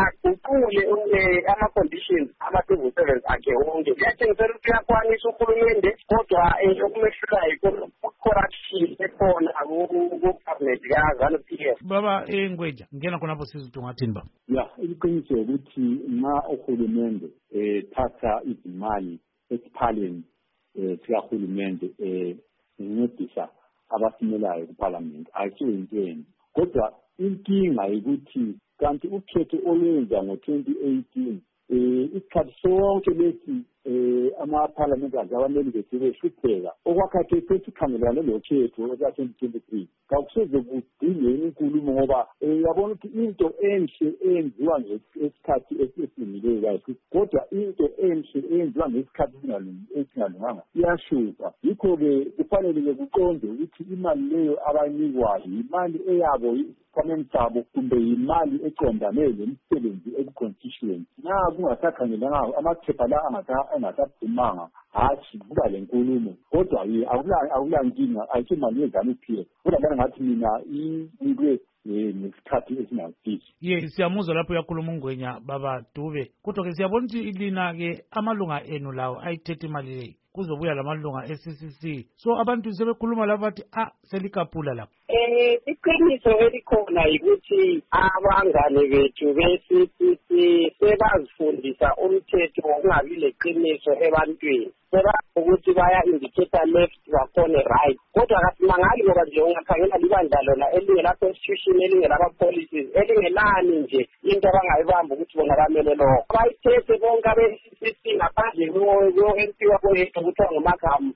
aguqule ama-conditions ama-civil servants akhe wonke. Kuyatshengisela ukuthi uyakwanisa uhulumende kodwa okumehlulayo ku-corruption ekhona ku-cabinet ka-ZANU-PF. Baba Ngweja ngena khonapho sizidungathini baba. Ya iqiniso ukuthi ma uhulumende thatha izimali esiphaleni sikahulumende incedisa abasimelayo kuparliament ayisiyintweni kodwa inkinga ukuthi kanti ukhetho olwenza ngo-2018 isikhathi sonke lesi ama-parliamentary abameli bethu behlupheka okwakhathesi sesikhangelane lo khetho eka-2023 kakusoze kudingeni inkulumo ngoba yabona ukuthi into enhle eyenziwa ngesikhathi esilungileyo kahle kodwa into enhle eyenziwa ngesikhathi esingalunganga iyashupa. Yikho-ke kufanele-ke kuqonde ukuthi imali leyo abanikwayo imali eyabo kwameni sabo kumbe imali eqondane lemisebenzi eku-constituency na kungasakhangelanga amaphepha la angasaphumanga hathi kuba le nkulumo kodwa akulankinga ayikho imali yeZANU-PF kodwa bona ngathi mina inikwe nesikhathi esingasisi. Siyamuzwa lapho uyakhuluma uNgwenya baba Dube kodwa-ke siyabona ukuthi lina-ke amalunga enu lawo ayithethe imali leyi kuzobuya lamalunga e-CCC so abantu sebekhuluma lapho bathi selikaphula lapho. Iqiniso elikhona yikuthi abangane bethu be-CCC sebazifundisa umthetho wokungabi leqiniso ebantwini ukuthi baya indicator left bakhona right kodwa kasimangali ngoba nje ungakhangela libandla lona elingela constitution elingela policies elingelani nje into abangayibamba ukuthi bona bamele lokho bayithethe bonke abe-CCC ngaphandle ko-MP wabo yedwa kuthiwa ngumagama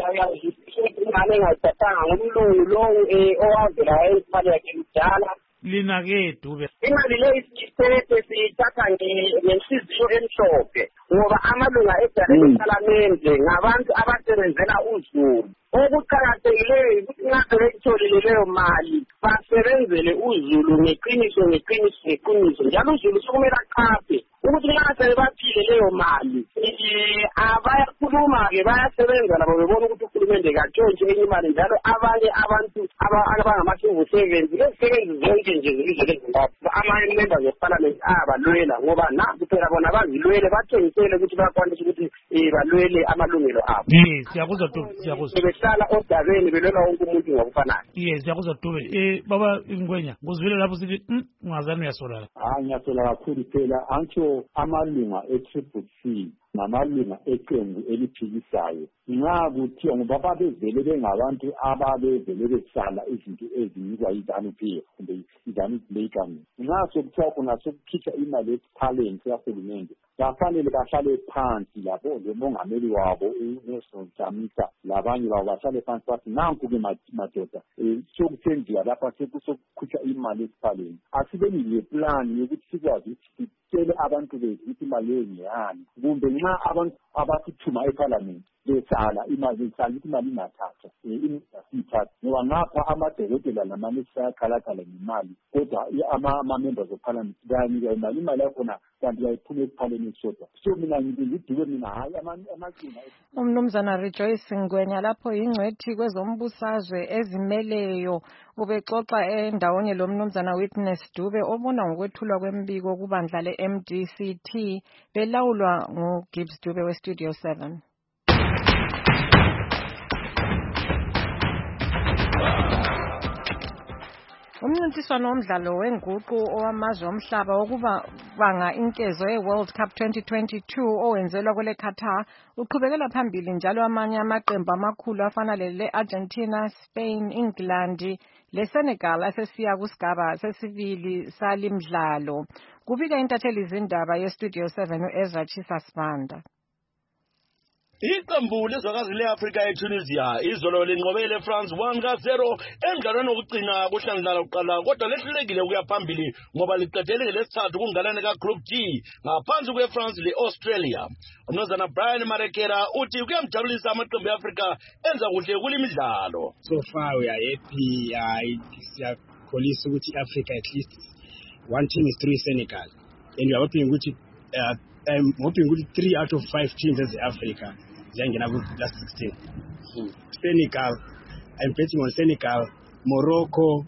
ingane engayithathanga ngomlungu lowo owavela wayeyimali yakhe kudala lina-ke Dube imali le isithethe siyithatha ngenhliziyo emhlophe ngoba amalunga ePhalamende ngabantu abasebenzela uzulu okuqakathekileyo ukuthi nxa sebeyitholile leyo mali basebenzele uzulu ngeqiniso njalo uzulu sokumele aqaphe ukuthi nxa sebebaphile leyo mali abayakhuluma-ke bayasebenza labo bebona ukuthi uhulumende katshontshe enye imali njalo abanye abantu abangama-civil servants lezisebenzi zonke nje zelizwe leZimbabwe ama-members of parliament ayabalwela ngoba naku phela bona bazilwele bathengisele ukuthi bayakwanisa ukuthi balwele amalungelo abo. Siyakuzwa Dube, siyakuzwa. Behlala odabeni belwela wonke umuntu ngokufanayo. Siyakuzwa Dube. Baba Ngwenya, nguzwile lapho sithi ungazani uyasolala. Ngiyasola kakhulu phela antsho amalunga e-CCC namalunga eqembu eliphikisayo nxa kuthiwa ngoba babevele bengabantu ababevele besala izinto ezinikwa iZANU-PF kumbe iZANU-Labour nxa sokuthiwa khona sokukhitsha imali ye-talent kahulumende bafanele bahlale phansi labo lomongameli wabo uNelson Chamisa labanye babo bahlale phansi bathi nanku-ke madoda sokusenziwa lapha sekusokukhitsha imali ye-talent asibeni le-plan yokuthi sikwazi ukuthi sitshele abantu bethu ukuthi imali leyo ngeyani kumbe nxa abantu abasithuma eParliament besala imali ukuthi imali ingathathwa ingasithatha ngoba ngapha amadokotela namanesi ayakhalakhala ngemali kodwa ama-members of parliament bayanika imali yakhona kanti yayiphuma eParliament sodwa so mina ngidube mina hayi amacina. Umnumzana Rejoice Ngwenya lapho yingcwethi kwezombusazwe ezimeleyo ubexoxa endawonye lo mnumzana Witness Dube obona ngokwethulwa kwembiko kubandla le-MDCT belawulwa nguGibbs Dube weStudio 7. Umncintiswano womdlalo wenguqu owamazwe omhlaba wokubanga inkezo ye-World Cup 2022 owenzelwa kwele Qatar uqhubekela phambili njalo amanye amaqembu amakhulu afana le-Argentina, Spain, England le-Senegal asesiya kusigaba sesibili salimdlalo. Kubika intatheli zindaba yeStudio 7 uEzra Chisasbanda. Iqembu lezwekazi le-Afrika eTunisia izolo linqobele France 1-0 emdlalweni wokugcina kuhlandla lokuqala kodwa lehlulekile ukuya phambili ngoba liqedele lesithathu kungalane ka-Group G ngaphansi kwe-France le-Australia. Umnumzana Brian Marekera uthi kuyamjabulisa amaqembu e-Afrika enza kuhle kule midlalo. So far we are happy. Siyakholisa ukuthi i-Africa at least one team is through Senegal and we are hoping ukuthi I'm hoping good 3 out of 5 teams as Africa. Last 16. Senegal, I'm betting on Senegal, Morocco,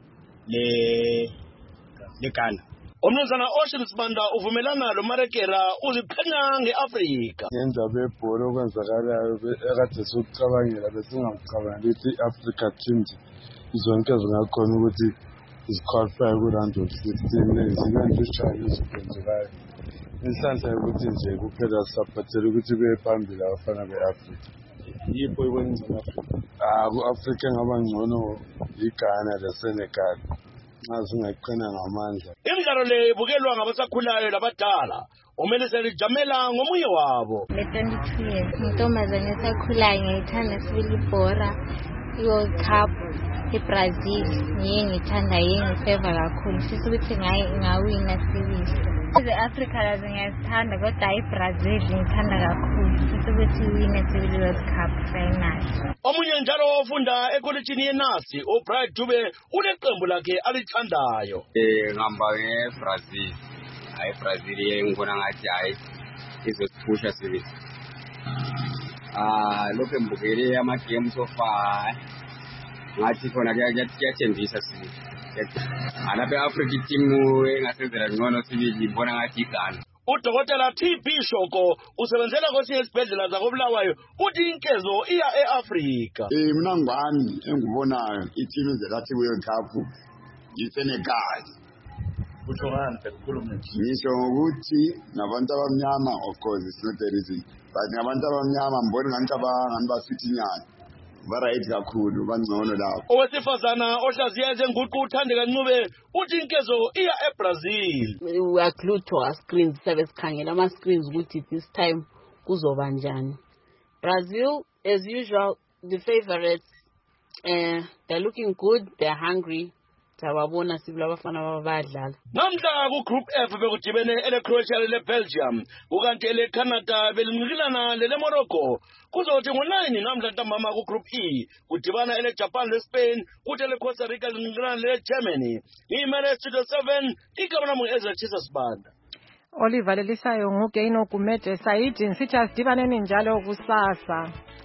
le Ghana. Umnumzana Ocean Sibanda uvumelana lo Marekera uziqhenya ngeAfrika. Ngendaba yebhola okwenzakalayo ekade sokucabangela besingakucabangeli ukuthi i-Africa teams izonke zingakhona ukuthi ziqualify ku-round of 16 zibe njalo zikwenzekayo. Inhlanhla yokuthi nje kuphela saphathele ukuthi beye phambili abafana be-Afrika. Yipho ikwenza Afrika. Ku-Afrika ngaba ngcono iGhana leSenegal. Nxa zingayiqina ngamandla. Imidlalo le ibukelwa ngabasakhulayo labadala. Umeliseli Jamela ngomunye wabo. Le-22 years intombazane esakhulayo ngiyithanda sibili ibhora i-World Cup eBrazil ngiye ngithanda ngifeva kakhulu sisi ukuthi ngawina sibili. Africa lazo ngiyazithanda kodwa iBrazil ngithanda kakhulu sisi ukuthi iwine sibili World Cup final. Omunye njalo ofunda ekolejini yeNasi uBright Dube uneqembu lakhe alithandayo. Ngihamba ngeBrazil. Hayi Brazil ngibona ngathi hayi izosiphusha sibili. Lokho ngibukele ama-game so far ngathi khona kuyathembisa sibili. Alapha Africa team engasenzela ngcono sibili ngibona ngathi iGhana. Udokotela TB Shoko usebenzela kwesinye isibhedlela zakoBulawayo uthi inkezo iya eAfrika. Mina ngibani engibonayo i-team ezelathi World Cup yiSenegal. Usho ngani phela ngisho ngokuthi nabantu abamnyama of course it's not the reason but nabantu abamnyama mbona ngani basithinyana variety kakhulu bangcono lapho. Owesifazana ohlaziya ezenguqu uThandeka Ncube uthi inkezo iya eBrazil. We are glued to our screens sebekhangela ama screens ukuthi this time kuzoba njani. Brazil as usual the favorites they're looking good, they're hungry. Sababona sibula bafana babadlala. Namhla ku Group F bekudibene eleCroatia leBelgium, ukanti eleCanada belinqikilana leMorocco. Kuzothi ngo9 namhla ntambama ku Group E kudibana eleJapan leSpain, kuthi eleCosta Rica linqikilana leGermany. Imele Studio 7 igama nami ezathisa sibanda. Oliver lelisayo nguGaino Gumede Saidi ngithi asidibaneni njalo kusasa.